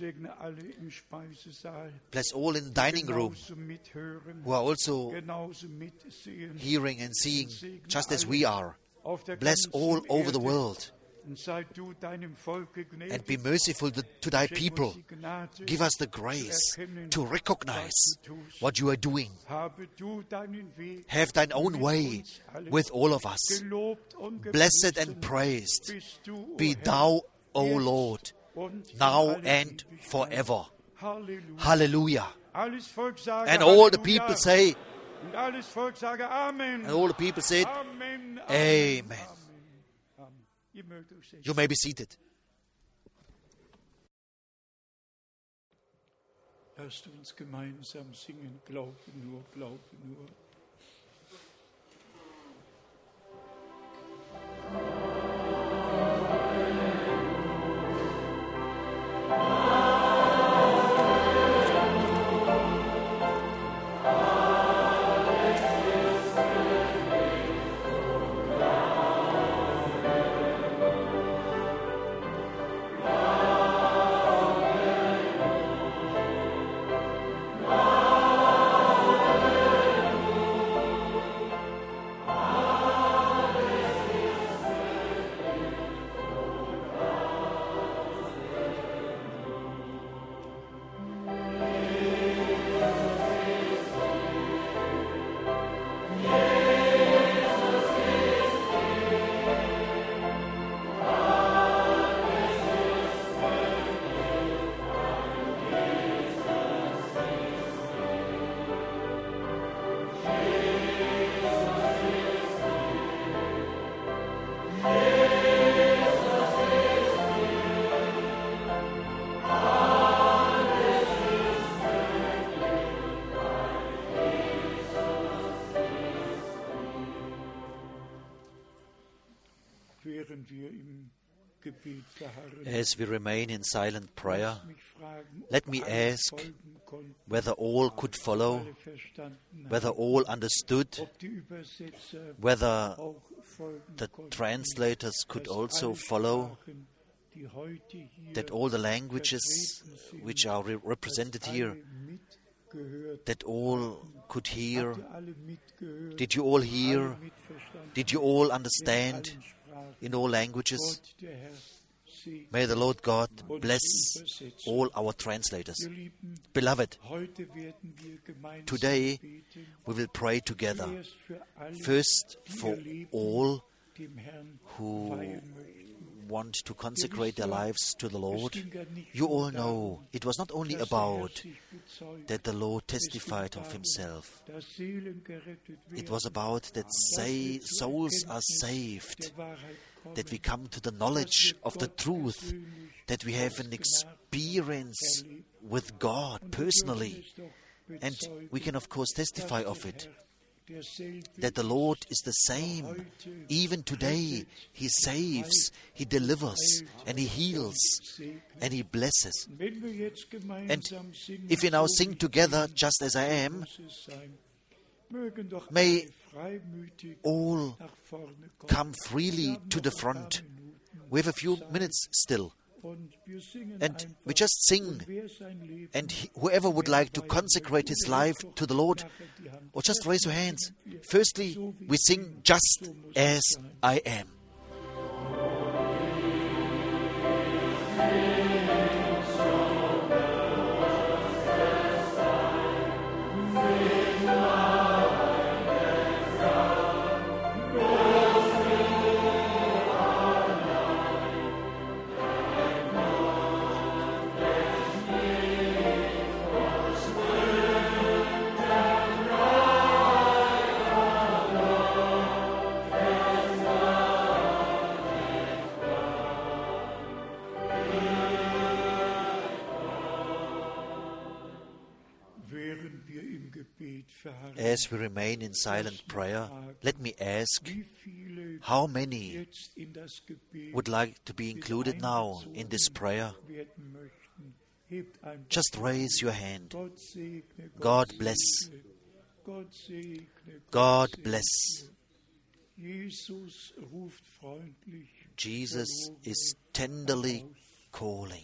Bless all in the dining room, who are also hearing and seeing just as we are. Bless all over the world. And be merciful to thy people. Give us the grace to recognize what you are doing. Have thine own way with all of us. Blessed and praised be thou, O Lord, now and forever. Hallelujah. And all the people say, and all the people said, Amen. You may be seated. Lasst uns gemeinsam singen, glaube nur, glaube nur. As we remain in silent prayer, let me ask whether all could follow, whether all understood, whether the translators could also follow, that all the languages which are re- represented here, that all could hear. Did you all hear? Did you all understand in all languages? May the Lord God bless all our translators. Beloved, today we will pray together. First, for all who want to consecrate their lives to the Lord. You all know it was not only about that the Lord testified of Himself. It was about that say, souls are saved, that we come to the knowledge of the truth, that we have an experience with God personally. And we can, of course, testify of it, that the Lord is the same. Even today, He saves, He delivers, and He heals, and He blesses. And if we now sing together, Just As I Am, may all come freely to the front. We have a few minutes still. And we just sing, and he, whoever would like to consecrate his life to the Lord, or just raise your hands. Firstly, we sing Just As I Am. As we remain in silent prayer, let me ask, how many would like to be included now in this prayer? Just raise your hand. God bless. God bless. Jesus is tenderly calling.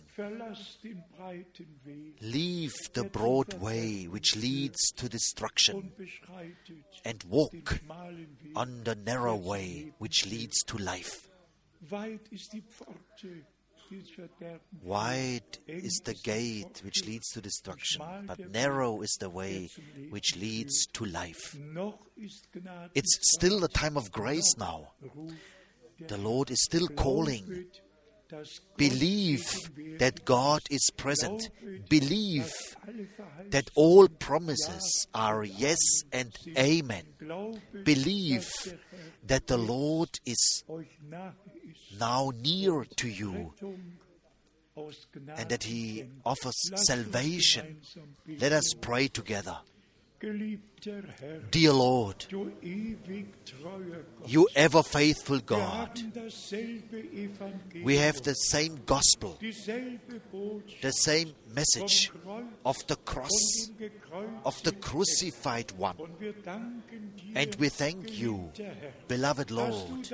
Leave the broad way which leads to destruction and walk on the narrow way which leads to life. Wide is the gate which leads to destruction, but narrow is the way which leads to life. It's still a time of grace now. The Lord is still calling. Believe that God is present. Believe that all promises are yes and amen. Believe that the Lord is now near to you and that He offers salvation. Let us pray together. Dear Lord, you ever faithful God, we have the same gospel, the same message of the cross, of the crucified one. And we thank you, beloved Lord,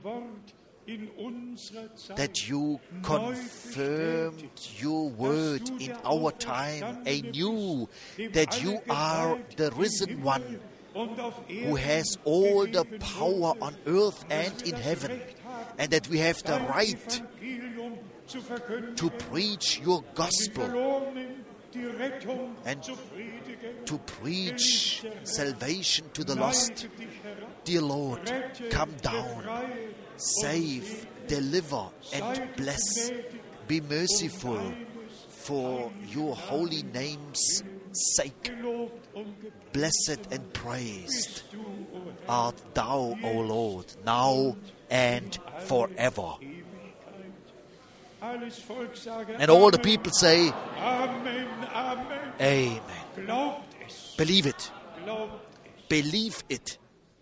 that you confirmed your word in our time anew, that you are the risen one who has all the power on earth and in heaven, and that we have the right to preach your gospel and to preach salvation to the lost. Dear Lord, come down. Save, deliver, and bless. Be merciful for your holy name's sake. Blessed and praised art thou, O Lord, now and forever. And all the people say, Amen. Amen. Believe it. Believe it.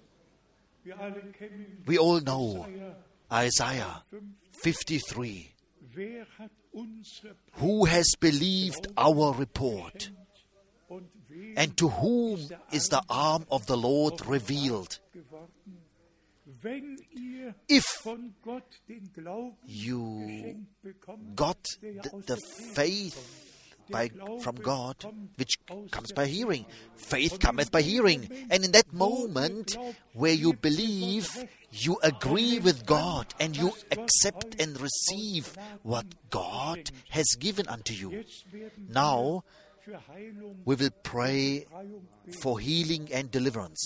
We all know Isaiah fifty-three. Who has believed our report? And to whom is the arm of the Lord revealed? If you got the, the faith by from God, which comes by hearing. Faith cometh by hearing. And in that moment where you believe, you agree with God and you accept and receive what God has given unto you. Now we will pray for healing and deliverance.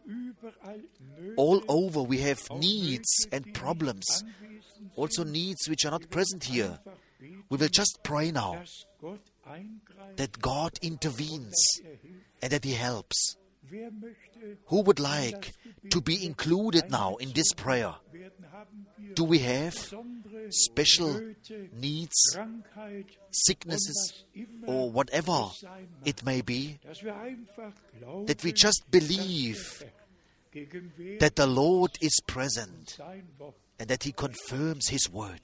All over we have needs and problems, also needs which are not present here. We will just pray now that God intervenes and that He helps. Who would like to be included now in this prayer? Do we have special needs, sicknesses, or whatever it may be, that we just believe that the Lord is present and that He confirms His word?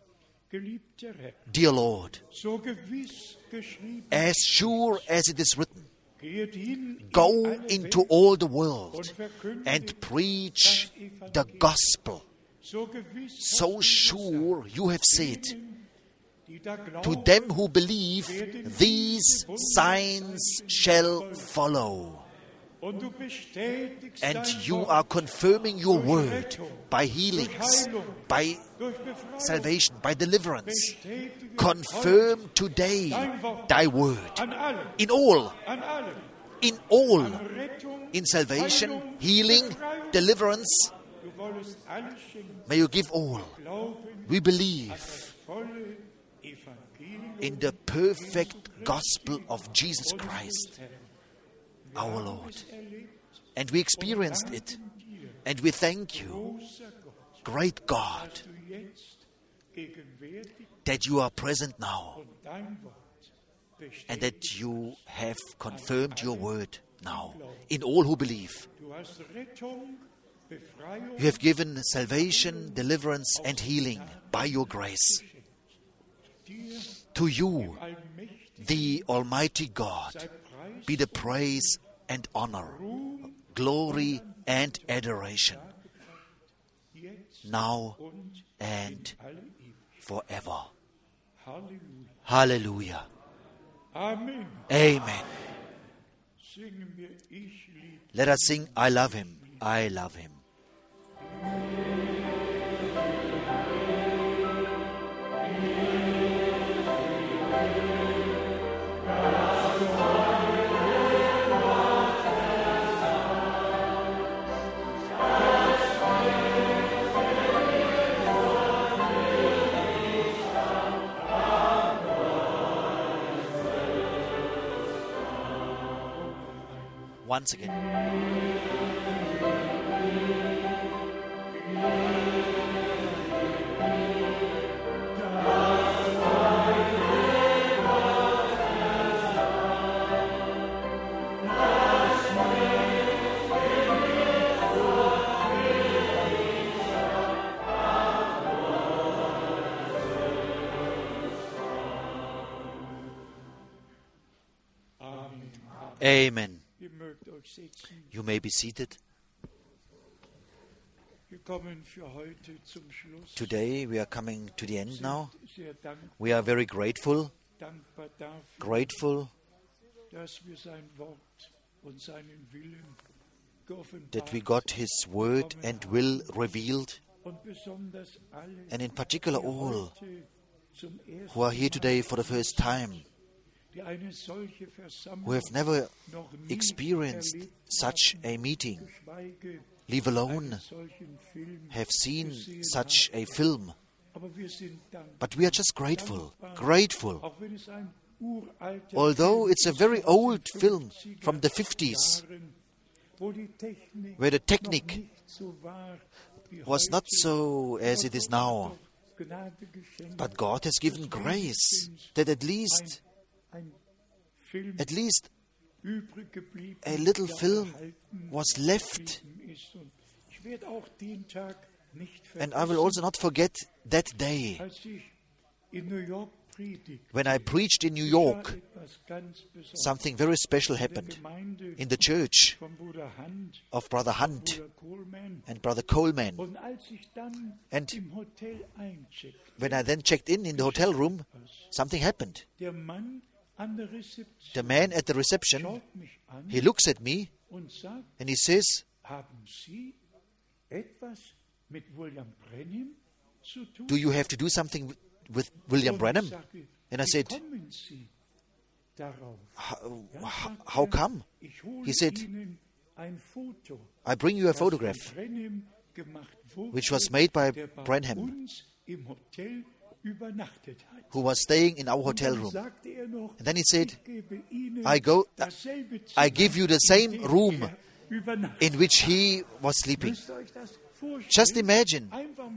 Dear Lord, as sure as it is written, go into all the world and preach the gospel. So sure you have said, to them who believe, these signs shall follow. And you are confirming your word by healings, by salvation, by deliverance. Confirm today thy word in all, in all, in salvation, healing, deliverance. May you give all. We believe in the perfect gospel of Jesus Christ, our Lord. And we experienced it. And we thank you, great God, that you are present now and that you have confirmed your word now in all who believe. You have given salvation, deliverance, and healing by your grace. To you, the Almighty God, be the praise and honor, glory and adoration, now and forever. Hallelujah. Amen. Amen. Let us sing, I love Him, I love Him. Once again. Amen. You may be seated. Today we are coming to the end now. We are very grateful, grateful that we got His word and will revealed, and in particular all who are here today for the first time, who have never experienced such a meeting, leave alone have seen such a film. But we are just grateful, grateful. Although it's a very old film from the fifties, where the technique was not so as it is now, but God has given grace that at least At least a little film was left. And I will also not forget that day when I preached in New York. Something very special happened in the church of Brother Hunt and Brother Coleman. And when I then checked in in the hotel room, something happened. the man at the reception, he looks at me and he says, do you have to do something with, with William Branham? And I said, how, how come? He said, I bring you a photograph which was made by Branham, who was staying in our hotel room. And then he said, I go, I give you the same room in which he was sleeping. Just imagine,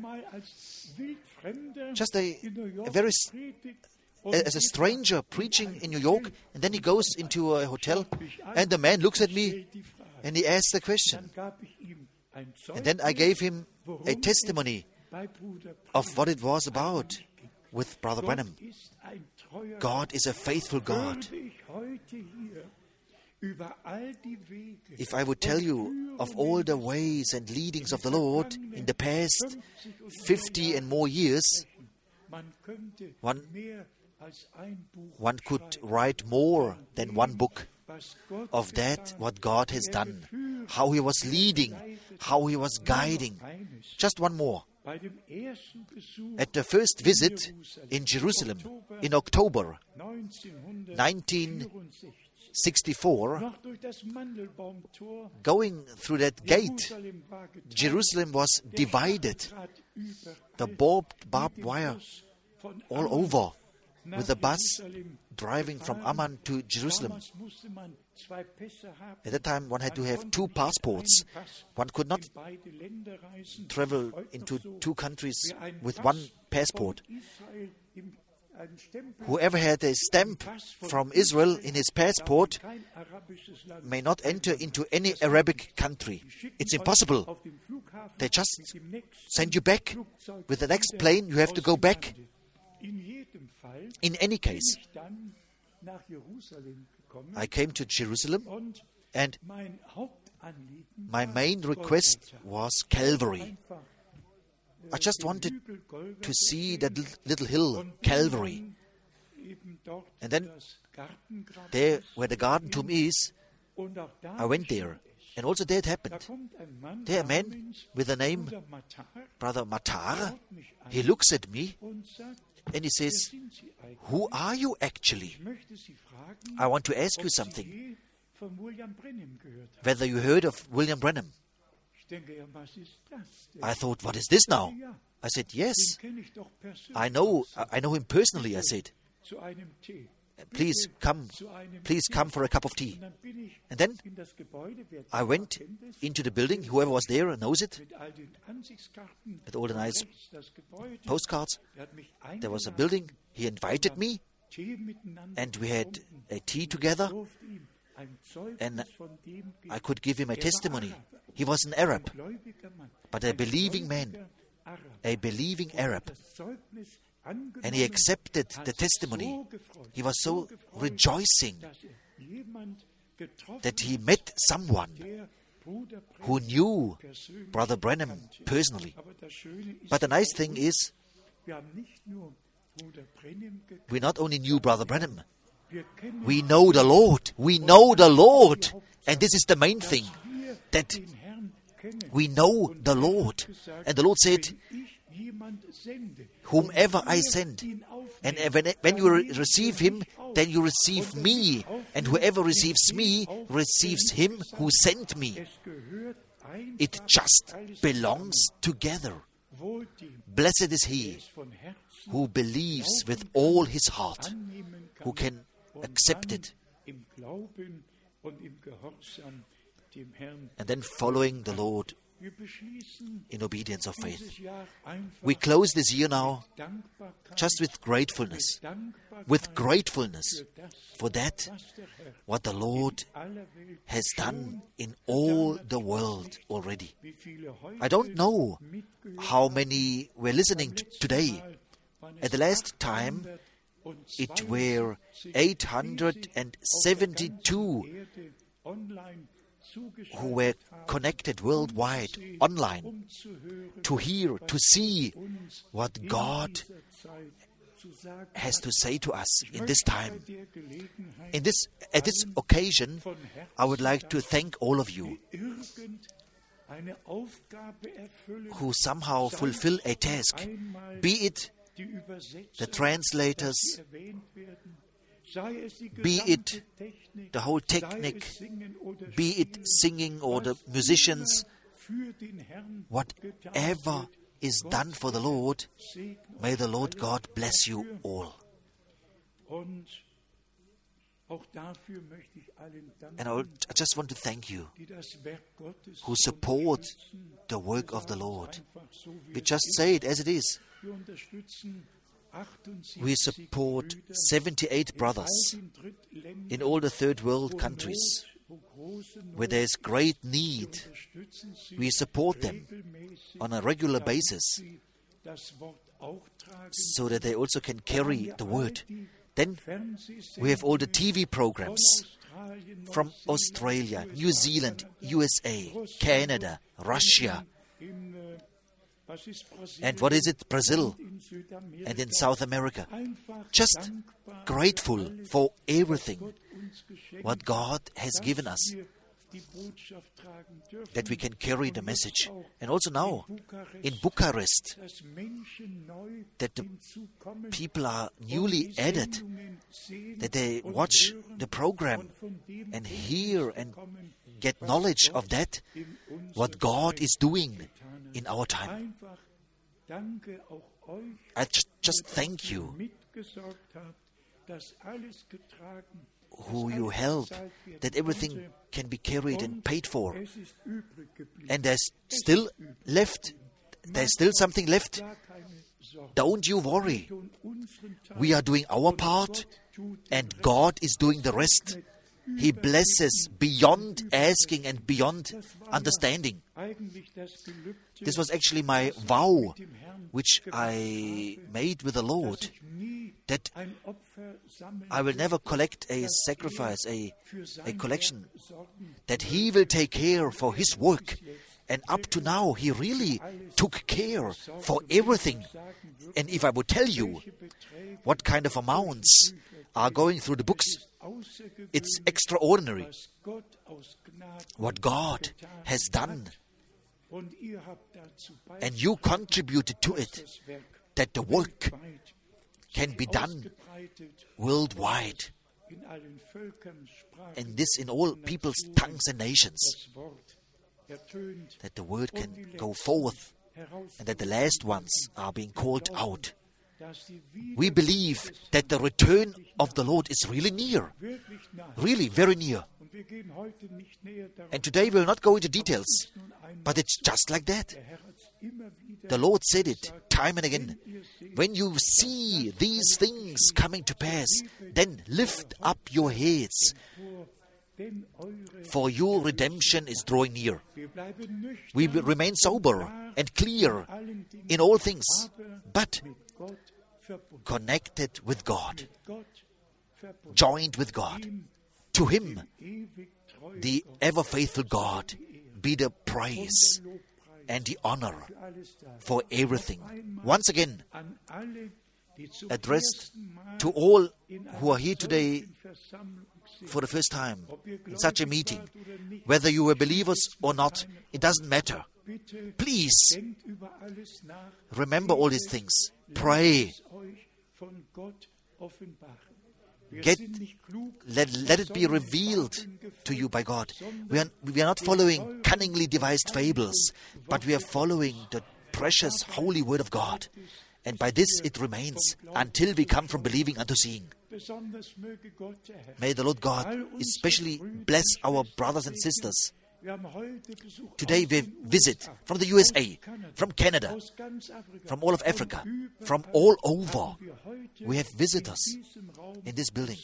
just a, a very, as a stranger preaching in New York, and then he goes into a hotel, and the man looks at me, and he asks the question. And then I gave him a testimony of what it was about with Brother Branham. God is a faithful God. If I would tell you of all the ways and leadings of the Lord in the past fifty and more years, one, one could write more than one book of that, what God has done, how He was leading, how He was guiding. Just one more. At the first visit in Jerusalem in October nineteen sixty-four, going through that gate, Jerusalem was divided. The barbed, barbed wire all over, with the bus driving from Amman to Jerusalem. At that time, one had to have two passports. One could not travel into two countries with one passport. Whoever had a stamp from Israel in his passport may not enter into any Arabic country. It's impossible. They just send you back. With the next plane, you have to go back. In any case, I came to Jerusalem, and my main request was Calvary. I just wanted to see that little hill, Calvary. And then, there where the garden tomb is, I went there. And also there it happened. There a man with the name Brother Matar, he looks at me and he says, who are you actually? I want to ask you something. Whether you heard of William Branham? I thought, what is this now? I said, yes. I know, I know him personally, I said. Please come, please come for a cup of tea. And then I went into the building. Whoever was there knows it. With all the nice postcards. There was a building. He invited me, and we had a tea together. And I could give him a testimony. He was an Arab, but a believing man, a believing Arab. And he accepted the testimony. He was so rejoicing that he met someone who knew Brother Branham personally. But the nice thing is, we not only knew Brother Branham, we know the Lord. We know the Lord. And this is the main thing, that we know the Lord. And the Lord said, whomever I send, and when, when you re- receive him, then you receive me, and whoever receives me receives him who sent me. It just belongs together. Blessed is he who believes with all his heart, who can accept it, and then following the Lord in obedience of faith. We close this year now just with gratefulness, with gratefulness for that, what the Lord has done in all the world already. I don't know how many were listening t- today. At the last time, it were eight hundred seventy-two who were connected worldwide, online, to hear, to see what God has to say to us in this time. In this, at this occasion, I would like to thank all of you who somehow fulfill a task, be it the translators, be it the whole technique, be it singing or the musicians, whatever is done for the Lord, may the Lord God bless you all. And I just want to thank you who support the work of the Lord. We just say it as it is. We support seventy-eight brothers in all the third world countries where there is great need. We support them on a regular basis so that they also can carry the word. Then we have all the T V programs from Australia, New Zealand, U S A, Canada, Russia, and what is it? Brazil, and in South America. Just grateful for everything what God has given us, that we can carry the message. And also now, in Bucharest, that the people are newly added, that they watch the program and hear and get knowledge of that, what God is doing in our time. I just thank you who you help, that everything can be carried and paid for. And there's still left, there's still something left. Don't you worry. We are doing our part, and God is doing the rest. He blesses beyond asking and beyond understanding. This was actually my vow, which I made with the Lord, that I will never collect a sacrifice, a, a collection, that He will take care for His work. And up to now, He really took care for everything. And if I would tell you what kind of amounts are going through the books, it's extraordinary what God has done. And you contributed to it, that the work can be done worldwide, and this in all people's tongues and nations, that the word can go forth, and that the last ones are being called out. We believe that the return of the Lord is really near, really very near. And today we will not go into details, but it's just like that. The Lord said it time and again. When you see these things coming to pass, then lift up your heads, for your redemption is drawing near. We will remain sober and clear in all things, but connected with God, joined with God. To Him, the ever-faithful God, be the praise and the honor for everything. Once again, addressed to all who are here today for the first time in such a meeting, whether you were believers or not, it doesn't matter. Please remember all these things. Pray. Get, let, let it be revealed to you by God. We are, we are not following cunningly devised fables, but we are following the precious holy word of God. And by this it remains until we come from believing unto seeing. May the Lord God especially bless our brothers and sisters. Today we visit from the U S A, from Canada, from all of Africa, from all over. We have visitors in this building.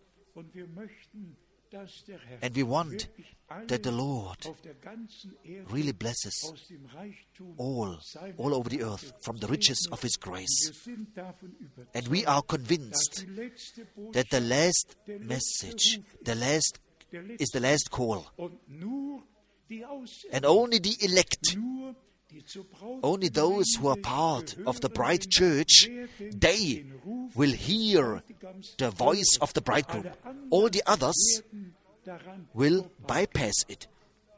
And we want that the Lord really blesses all, all over the earth from the riches of His grace. And we are convinced that the last message, the last is the last call. And only the elect, Only those who are part of the bride church, they will hear the voice of the bridegroom. All the others will bypass it.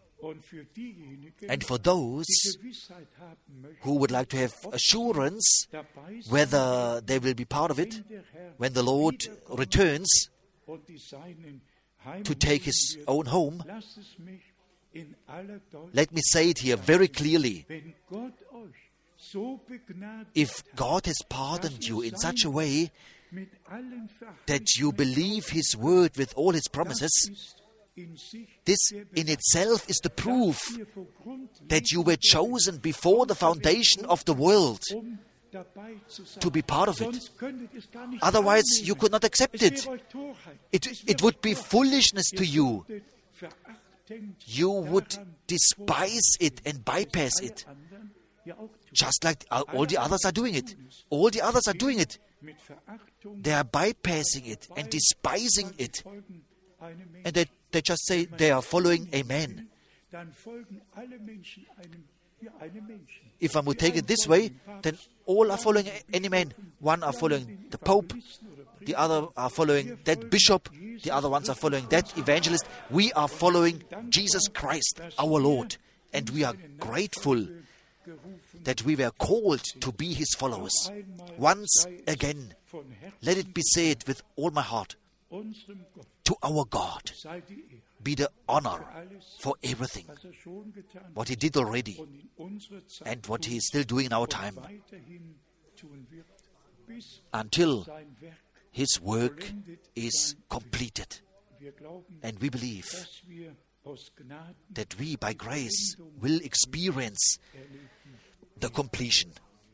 And for those who would like to have assurance whether they will be part of it when the Lord returns to take his own home, let me say it here very clearly. If God has pardoned you in such a way that you believe his word with all his promises, this in itself is the proof that you were chosen before the foundation of the world to be part of it. Otherwise, you could not accept it. It, it would be foolishness to you. You would despise it and bypass it, just like all the others are doing it. All the others are doing it. They are bypassing it and despising it. And they, they just say they are following a man. If I would take it this way, then all are following any man. One are following the Pope, the other are following that bishop, the other ones are following that evangelist. We are following Jesus Christ, our Lord. And we are grateful that we were called to be his followers. Once again, let it be said with all my heart, to our God be the honor for everything, what he did already and what he is still doing in our time, until his work is completed. And we believe that we, by grace, will experience the completion.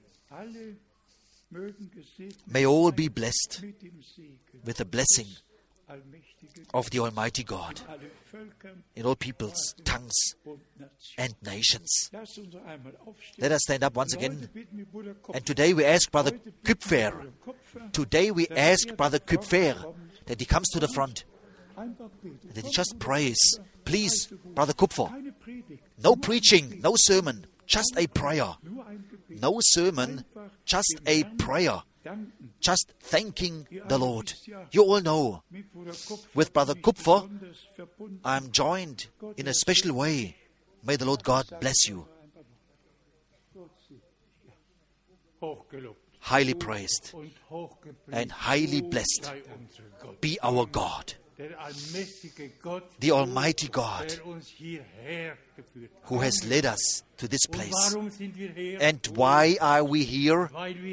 May all be blessed with the blessing of the Almighty God in all peoples, tongues, and nations. Let us stand up once again. And today we ask Brother Küpfer, today we ask Brother Küpfer that he comes to the front, that he just prays. Please, Brother Kupfer, no preaching, no sermon, just a prayer. No sermon, just a prayer. Just thanking the Lord. You all know, with Brother Kupfer, I am joined in a special way. May the Lord God bless you. Highly praised and highly blessed be our God, the Almighty God, who has led us to this place. And why are we here?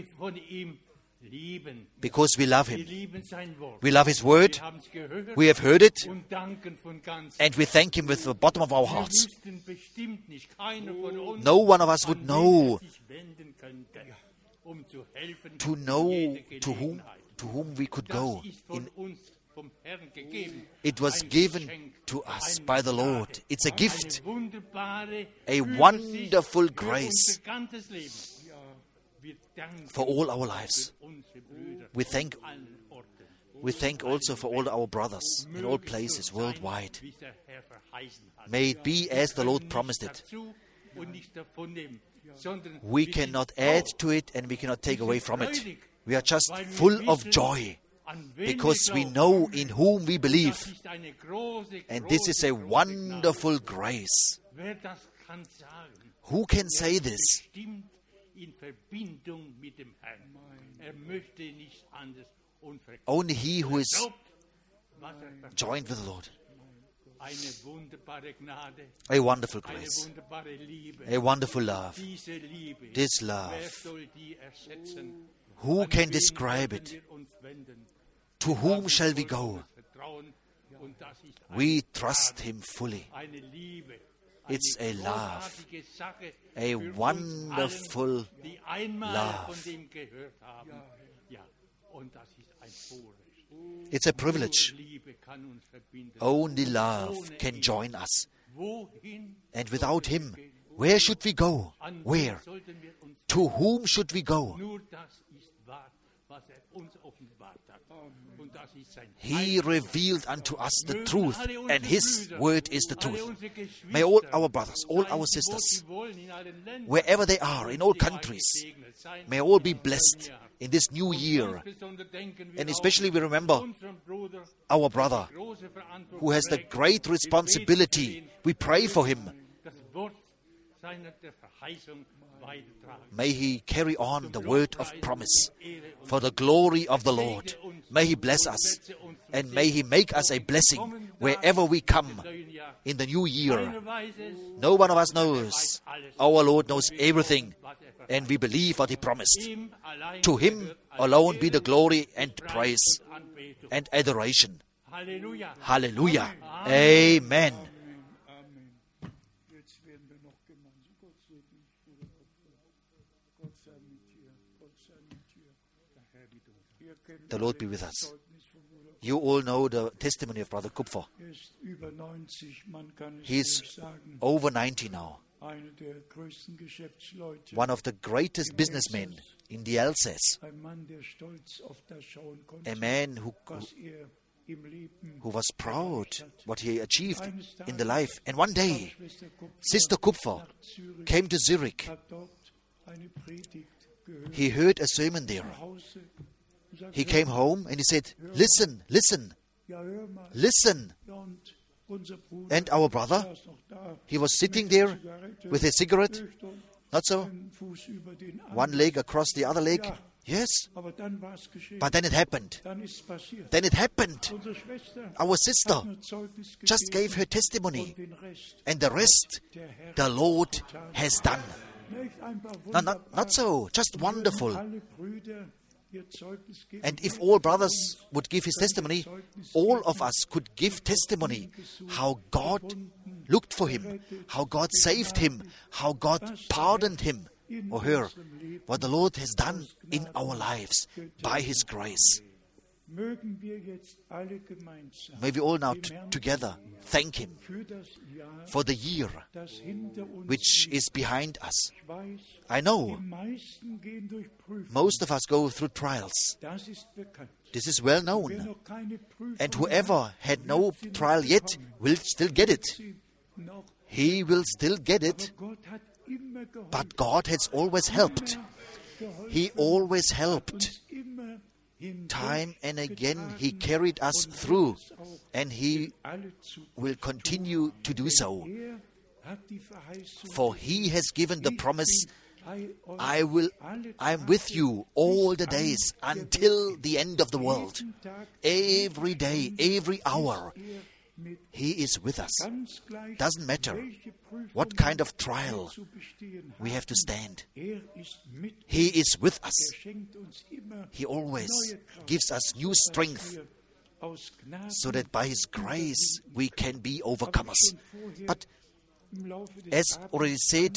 Because we love him. We love his word. We have heard it. And we thank him with the bottom of our hearts. No one of us would know to know to whom, to whom we could go. In, it was given to us by the Lord. It's a gift. A wonderful grace for all our lives. We thank we thank also for all our brothers in all places worldwide. May it be as the Lord promised it. We cannot add to it and we cannot take away from it. We are just full of joy because we know in whom we believe. And this is a wonderful grace. Who can say this? Only he who is joined with the Lord. A wonderful grace, a wonderful love. This love, who can describe it? To whom shall we go? We trust him fully. It's a love, a wonderful love. It's a privilege. Only love can join us. And without him, where should we go? Where? To whom should we go? He revealed unto us the truth, and His word is the truth. May all our brothers, all our sisters, wherever they are, in all countries, may all be blessed in this new year. And especially we remember our brother, who has the great responsibility. We pray for him. May he carry on the word of promise for the glory of the Lord. May he bless us, and may he make us a blessing wherever we come in the new year. No one of us knows. Our Lord knows everything, and we believe what He promised. To Him alone be the glory and praise and adoration. Hallelujah. Amen. The Lord be with us. You all know the testimony of Brother Kupfer. He is over ninety now. One of the greatest businessmen in the Alsace. A man who, who, who was proud what he achieved in the life. And one day, Sister Kupfer came to Zurich. He heard a sermon there. He came home and he said, listen, listen, listen. And our brother, he was sitting there with a cigarette, not so? One leg across the other leg. Yes. But then it happened. Then it happened. Our sister just gave her testimony. And the rest, the Lord has done. No, not, not so. Just wonderful. And if all brothers would give his testimony, all of us could give testimony how God looked for him, how God saved him, how God pardoned him or her, what the Lord has done in our lives by His grace. May we all now t- together thank Him for the year which is behind us. I know most of us go through trials. This is well known. And whoever had no trial yet will still get it. He will still get it. But God has always helped. He always helped. Time and again He carried us through, and He will continue to do so. For He has given the promise, I will, I am with you all the days until the end of the world. Every day, every hour, He is with us. Doesn't matter what kind of trial we have to stand. He is with us. He always gives us new strength so that by His grace we can be overcomers. But as already said,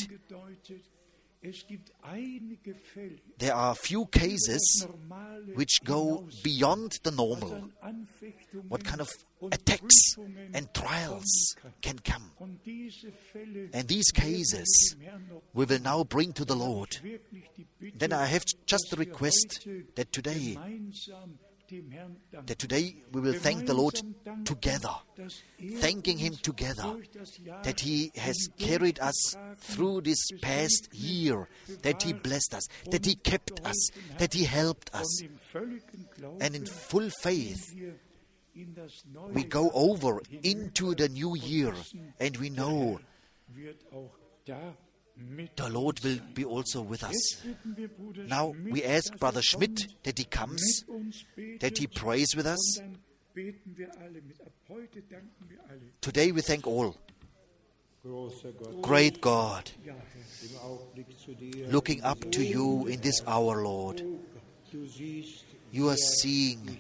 there are few cases which go beyond the normal. What kind of attacks and trials can come? And these cases we will now bring to the Lord. Then I have just the request that today, that today we will thank the Lord together, thanking Him together, that He has carried us through this past year, that He blessed us, that He kept us, that He helped us. And in full faith, we go over into the new year, and we know the Lord will be also with us. Now we ask Brother Schmidt that he comes, that he prays with us. Today we thank all. Great God, looking up to You in this hour, Lord, You are seeing.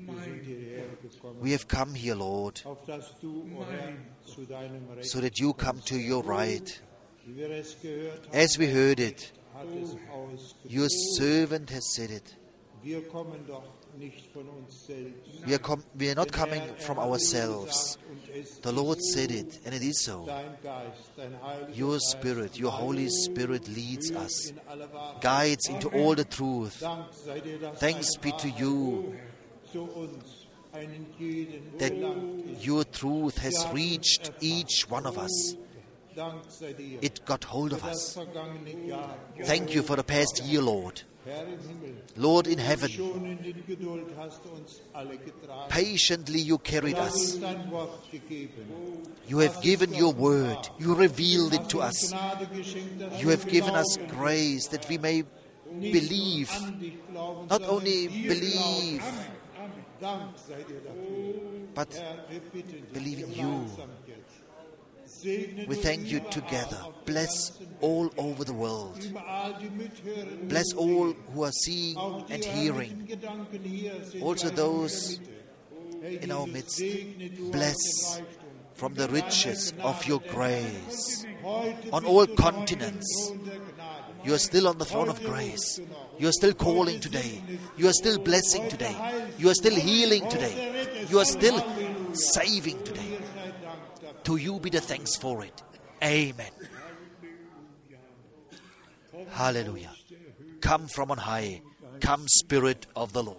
We have come here, Lord, so that You come to Your right. As we heard it, Your servant has said it. We are, com- we are not coming from ourselves, The Lord said it, and it is so. Your Spirit, your Holy Spirit leads us, guides into all the truth. Thanks be to you that your truth has reached each one of us. It got hold of us. Thank you for the past year, Lord. Lord in heaven, patiently you carried us. You have given your word. You revealed it to us. You have given us grace that we may believe. Not only believe, but believe in you. We thank you together. Bless all over the world. Bless all who are seeing and hearing. Also those in our midst. Bless from the riches of your grace. On all continents, you are still on the throne of grace. You are still calling today. You are still blessing today. You are still healing today. You are still saving today. To you be the thanks for it. Amen. Hallelujah. Come from on high. Come, Spirit of the Lord.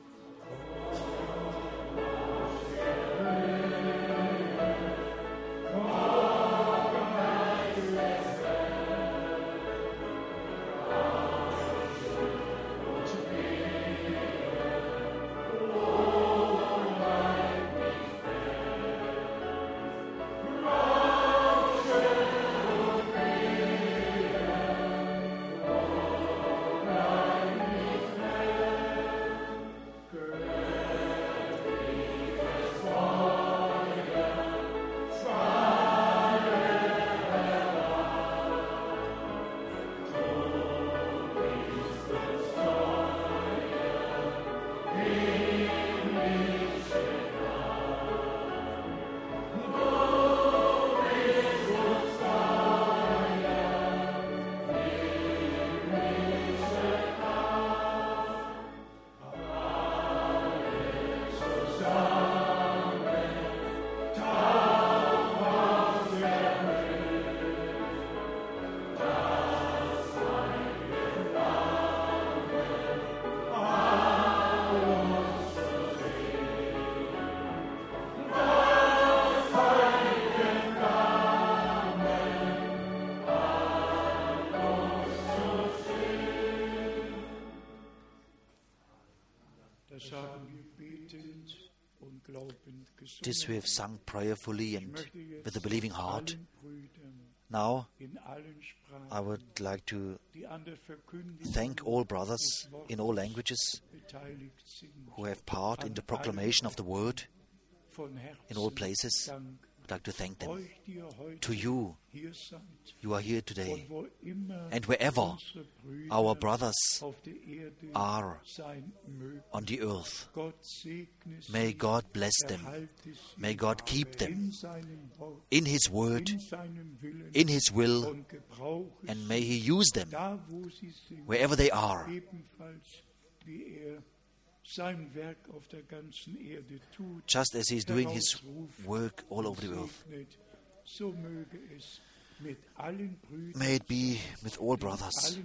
This we have sung prayerfully and with a believing heart. Now, I would like to thank all brothers in all languages who have part in the proclamation of the word in all places. I'd like to thank them. To you, you are here today. And wherever our brothers are on the earth, may God bless them. May God keep them in His word, in His will, and may He use them wherever they are. Just as He is doing His work all over the earth. May it be with all brothers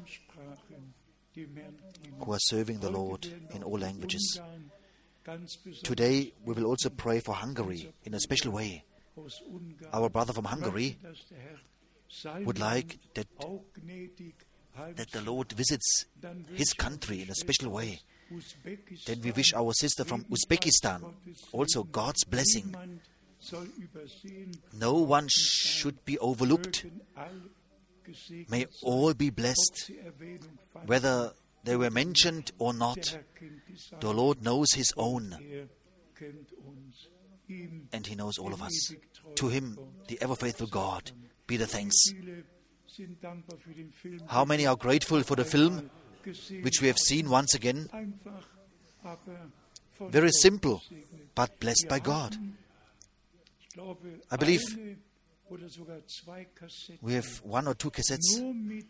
who are serving the Lord in all languages. Today we will also pray for Hungary in a special way. Our brother from Hungary would like that, that the Lord visits his country in a special way. Then we wish our sister from Uzbekistan also God's blessing. No one should be overlooked. May all be blessed, whether they were mentioned or not. The Lord knows His own, and He knows all of us. To Him, the ever-faithful God, be the thanks. How many are grateful for the film which we have seen once again? Very simple, but blessed by God. I believe we have one or two cassettes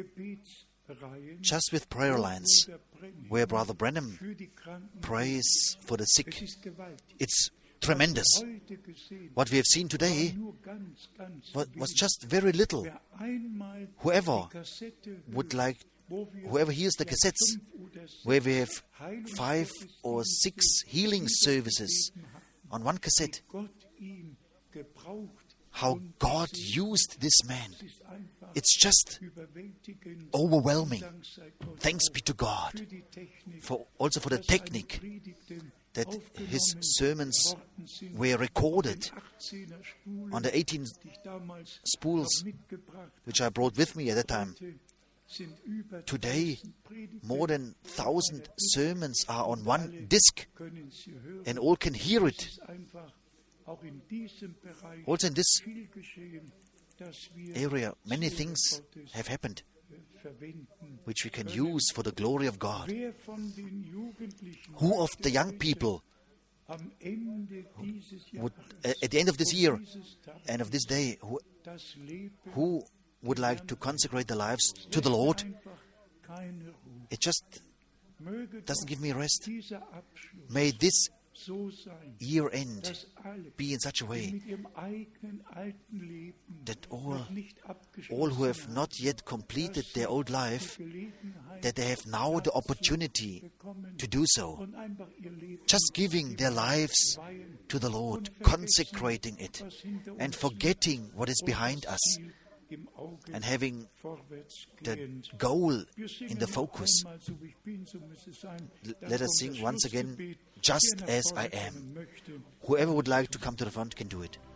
just with prayer lines where Brother Branham prays for the sick. It's tremendous. What we have seen today was just very little. Whoever would like, whoever hears the cassettes, where we have five or six healing services on one cassette, how God used this man. It's just overwhelming. Thanks be to God for also for the technique that his sermons were recorded on the eighteen spools which I brought with me at that time. Today, more than a thousand sermons are on one disc, and all can hear it. Also in this area, many things have happened which we can use for the glory of God. Who of the young people would, uh, at the end of this year and of this day, who, who would like to consecrate their lives to the Lord? It just doesn't give me rest. May this year end be in such a way that all, all who have not yet completed their old life, that they have now the opportunity to do so, just giving their lives to the Lord, consecrating it, and forgetting what is behind us, and having the goal in the focus. L- let us sing once again, Just As I Am. Whoever would like to come to the front can do it.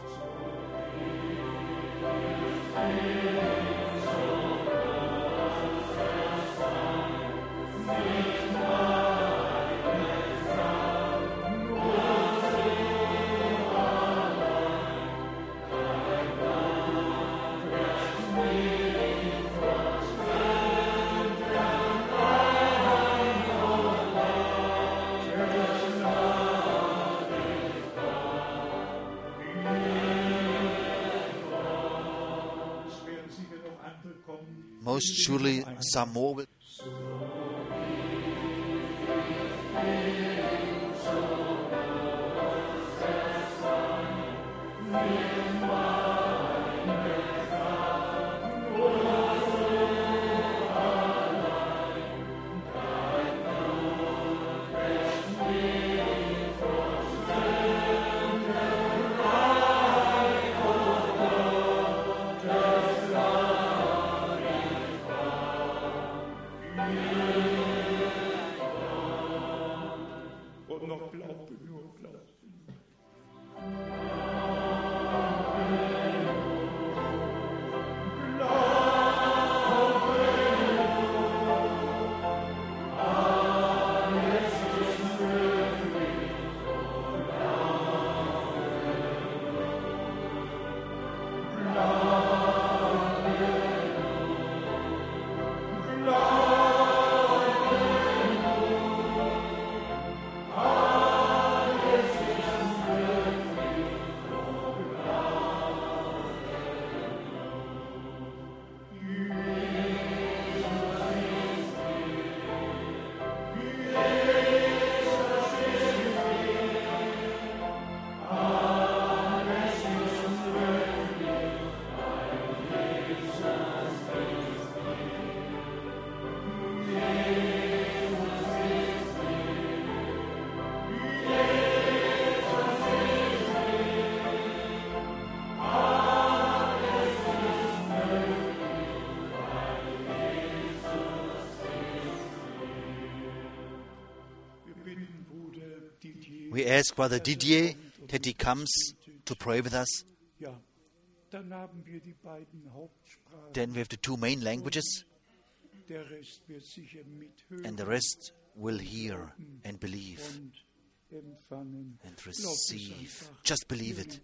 Most surely some more will. We ask Brother Didier that he comes to pray with us. Then we have the two main languages, and the rest will hear and believe and receive. Just believe it.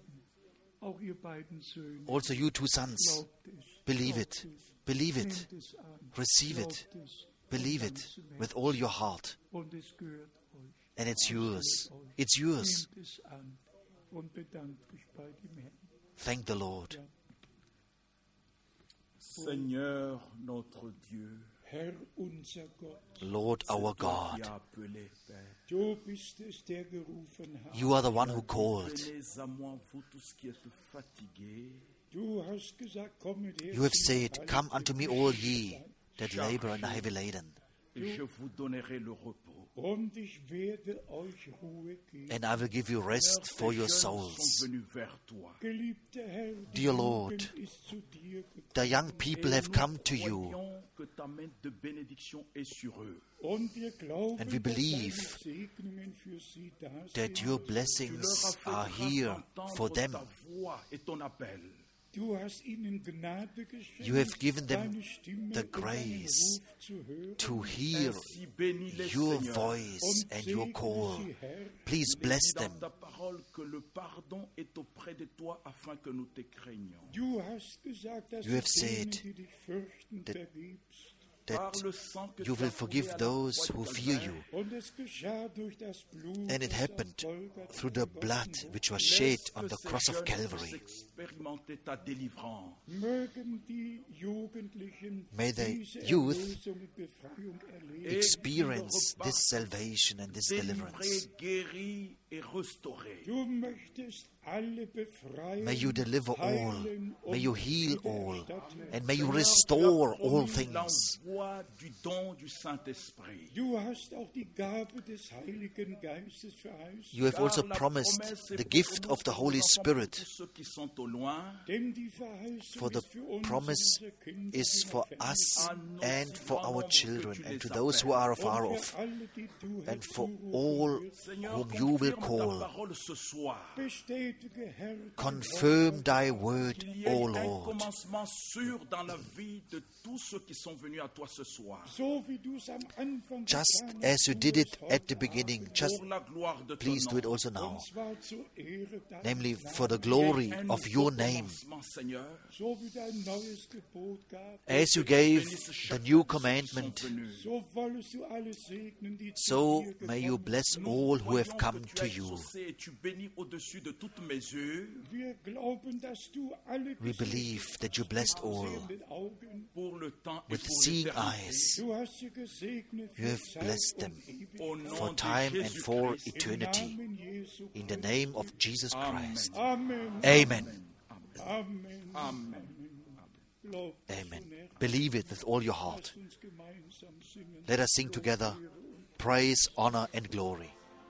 Also you two sons, believe it, believe it, receive it, believe it with all your heart. And it's yours. It's yours. Thank the Lord. Seigneur notre Dieu, Herr unser Gott, Lord our God, du bist es, der gerufen hat. you are the one who called. Du hast gesagt, kommet her You have zu said, mir, come alle, unto me, die all beschäftigt ye seid, that labor and are heavy laden, Je vous donnerai le repos. und ich werde euch Ruhe geben. and I will give you rest for your Tes jeunes souls. sont venus vers toi. Geliebter Herr, die Dear Lord, Jugend ist zu dir gekommen. The young people have come to you, Croyons que ta main de bénédiction est sur eux. Und wir glauben, and we dass believe deine Segnungen für sie da that sind. your Tu leur blessings as fait are grâce here for d'entendre them. ta voix et ton appel. Du hast ihnen Gnade geschenkt, You have given them deine Stimme the und deinen grace Ruf zu hören. to hear Ainsi bénis les your Seigneur. voice Und and your segne call. sie, Herr. Please Tu bless dis dans them. ta parole que le pardon est auprès de toi afin que nous te craignions. Du hast gesagt, dass You have du denen, said die dich fürchten, that- vergibst. Par That le sang que you tu will as forgive coulé à la those croix who du fear Calvaire. you. Und es geschah durch das Blut, And it das happened auf Golgatha through the blood vergossen wurde. which was shed Laisse on que the ces cross of jeunes Calvary. puissent expérimenter ta délivrance. Mögen die Jugendlichen May the diese youth Erlösung und Befreiung erleben. Experience this salvation and this deliverance. Délivrés, guéris et restaurés. Du möchtest alle befreien, May you deliver all, heilen may und you heal all, wiedererstatten. and may you Seigneur, restore tu as all promis things. l'envoi du don du Saint-Esprit. Du hast auch die Gabe des Heiligen Geistes verheißen, You have also Car la promised promesse est the pour gift nous, of the pour Holy nos enfants, Spirit, pour tous ceux qui sont au loin, denn die Verheißung for the ist für uns, promise unsere Kinder, is die for entfernt us sind, à nos and si for grand our nombre que children tu and les to those who are appelles. afar und off, für alle, die du and for herzurufen all wirst. Seigneur, whom you will confirme ta call. parole ce soir. Bestätige, Herr, dein Confirm Wort. thy word, Qu'il y ait O un Lord. commencement sûr dans la vie de tous ceux qui sont venus à toi ce soir. So wie du es am Anfang Just getan as you hast, did tu it es at the heute beginning, Abend. just Pour la gloire de ton please do it nom. also now, Und zwar zur Ehre deines namely Namens. for the glory Un of nouveau your name. commencement, Seigneur. So wie dein neues Gebot gab, As you gave the new commandment, so wollest du alle segnen, die so zu dir may you gekommen bless sind. all who have Croyons come que tu to as you. exaucé et tu bénis au-dessus de toutes mesures Wir glauben, dass du alle We believe that you blessed all sehenden Augen, pour le temps et with pour seeing l'éternité. eyes. du hast sie gesegnet You für have Zeit blessed und them Ewigkeit. Au nom for de time and for Jésus-Christ. Im eternity. Namen Jesu In the Christi. name of Jesus Christ. Amen. Amen. Amen. Amen. Glaubt es Amen. und echt. Believe it with all your heart. Lasst uns gemeinsam singen. Let us sing together praise, honor, and glory.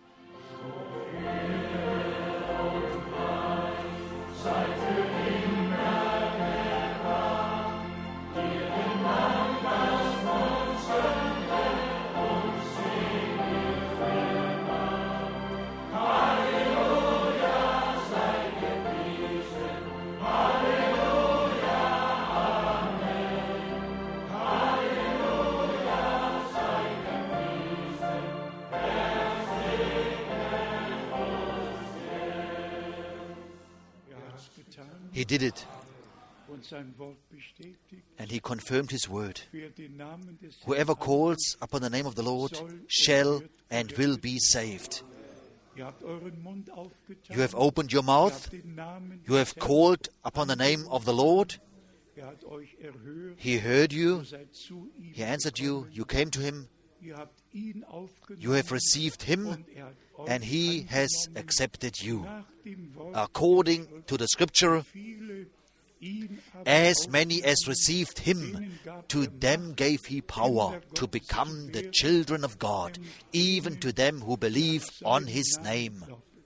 Er hat's getan He did it, und sein Wort bestätigt. and he confirmed his word. Wer den Namen des Whoever Herrn calls upon the name of the Lord shall and will be saved. Ihr habt euren Mund aufgetan. You have opened your Ihr mouth, habt den Namen you have des called upon the name of the Lord. Herrn. Er hat euch erhört. He heard you, Ihr seid zu ihm he answered you, gekommen. you came to him, Ihr habt ihn aufgenommen. you have received him, und er hat euch and he has angenommen. accepted you. Nach dem Wort According to the scripture, viele, ihn aber as many as aufgenommen, received him, denen gab to er them Macht, gave he power to become the children of God, even to them who believe on his name.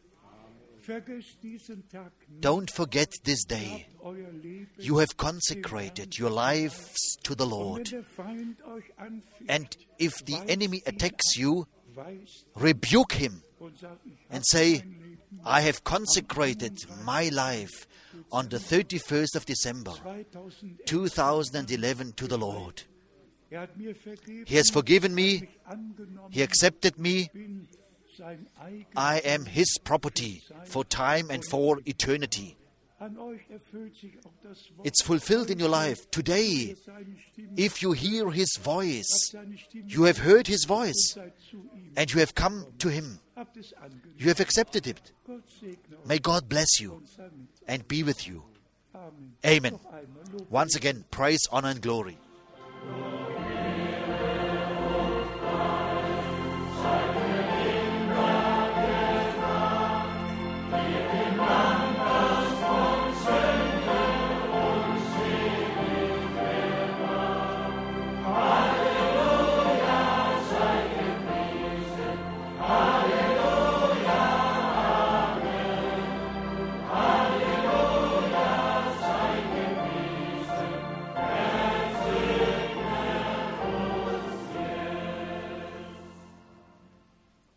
Vergesst diesen Tag nicht. Don't forget this day. Habt euer Leben You have consecrated your lives to the Und wenn Lord. der Feind euch anficht, And if the enemy attacks you, weist rebuke him und sagt, ich and hab say, mein Leben I have consecrated my life on the thirty-first of December, zweitausend two thousand eleven to the Lord. Er hat mir vergeben, He has forgiven me, mich angenommen, He accepted me, bin sein eigen. I am His property for time and for eternity. An euch erfüllt sich auch das Wort. It's fulfilled in your life. Today, Ihr seine Stimme, if you hear His voice, habt seine Stimme you have heard His voice, seid zu ihm. and you have come to Him. Habt es angenommen. You have accepted it. Gott segne euch May God bless you und sei mit. and be with you. Amen. Amen. Noch einmal Lob. Once again, praise, honor, and glory. Amen.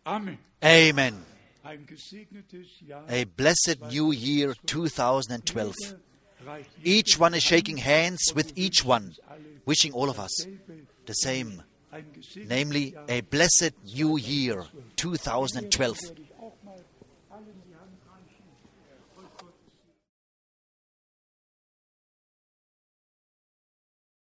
Amen. Amen. Ein gesegnetes Jahr. A blessed new year two thousand twelve. Each one is shaking hands with each one, wishing all of us the same, namely a blessed new year two thousand twelve.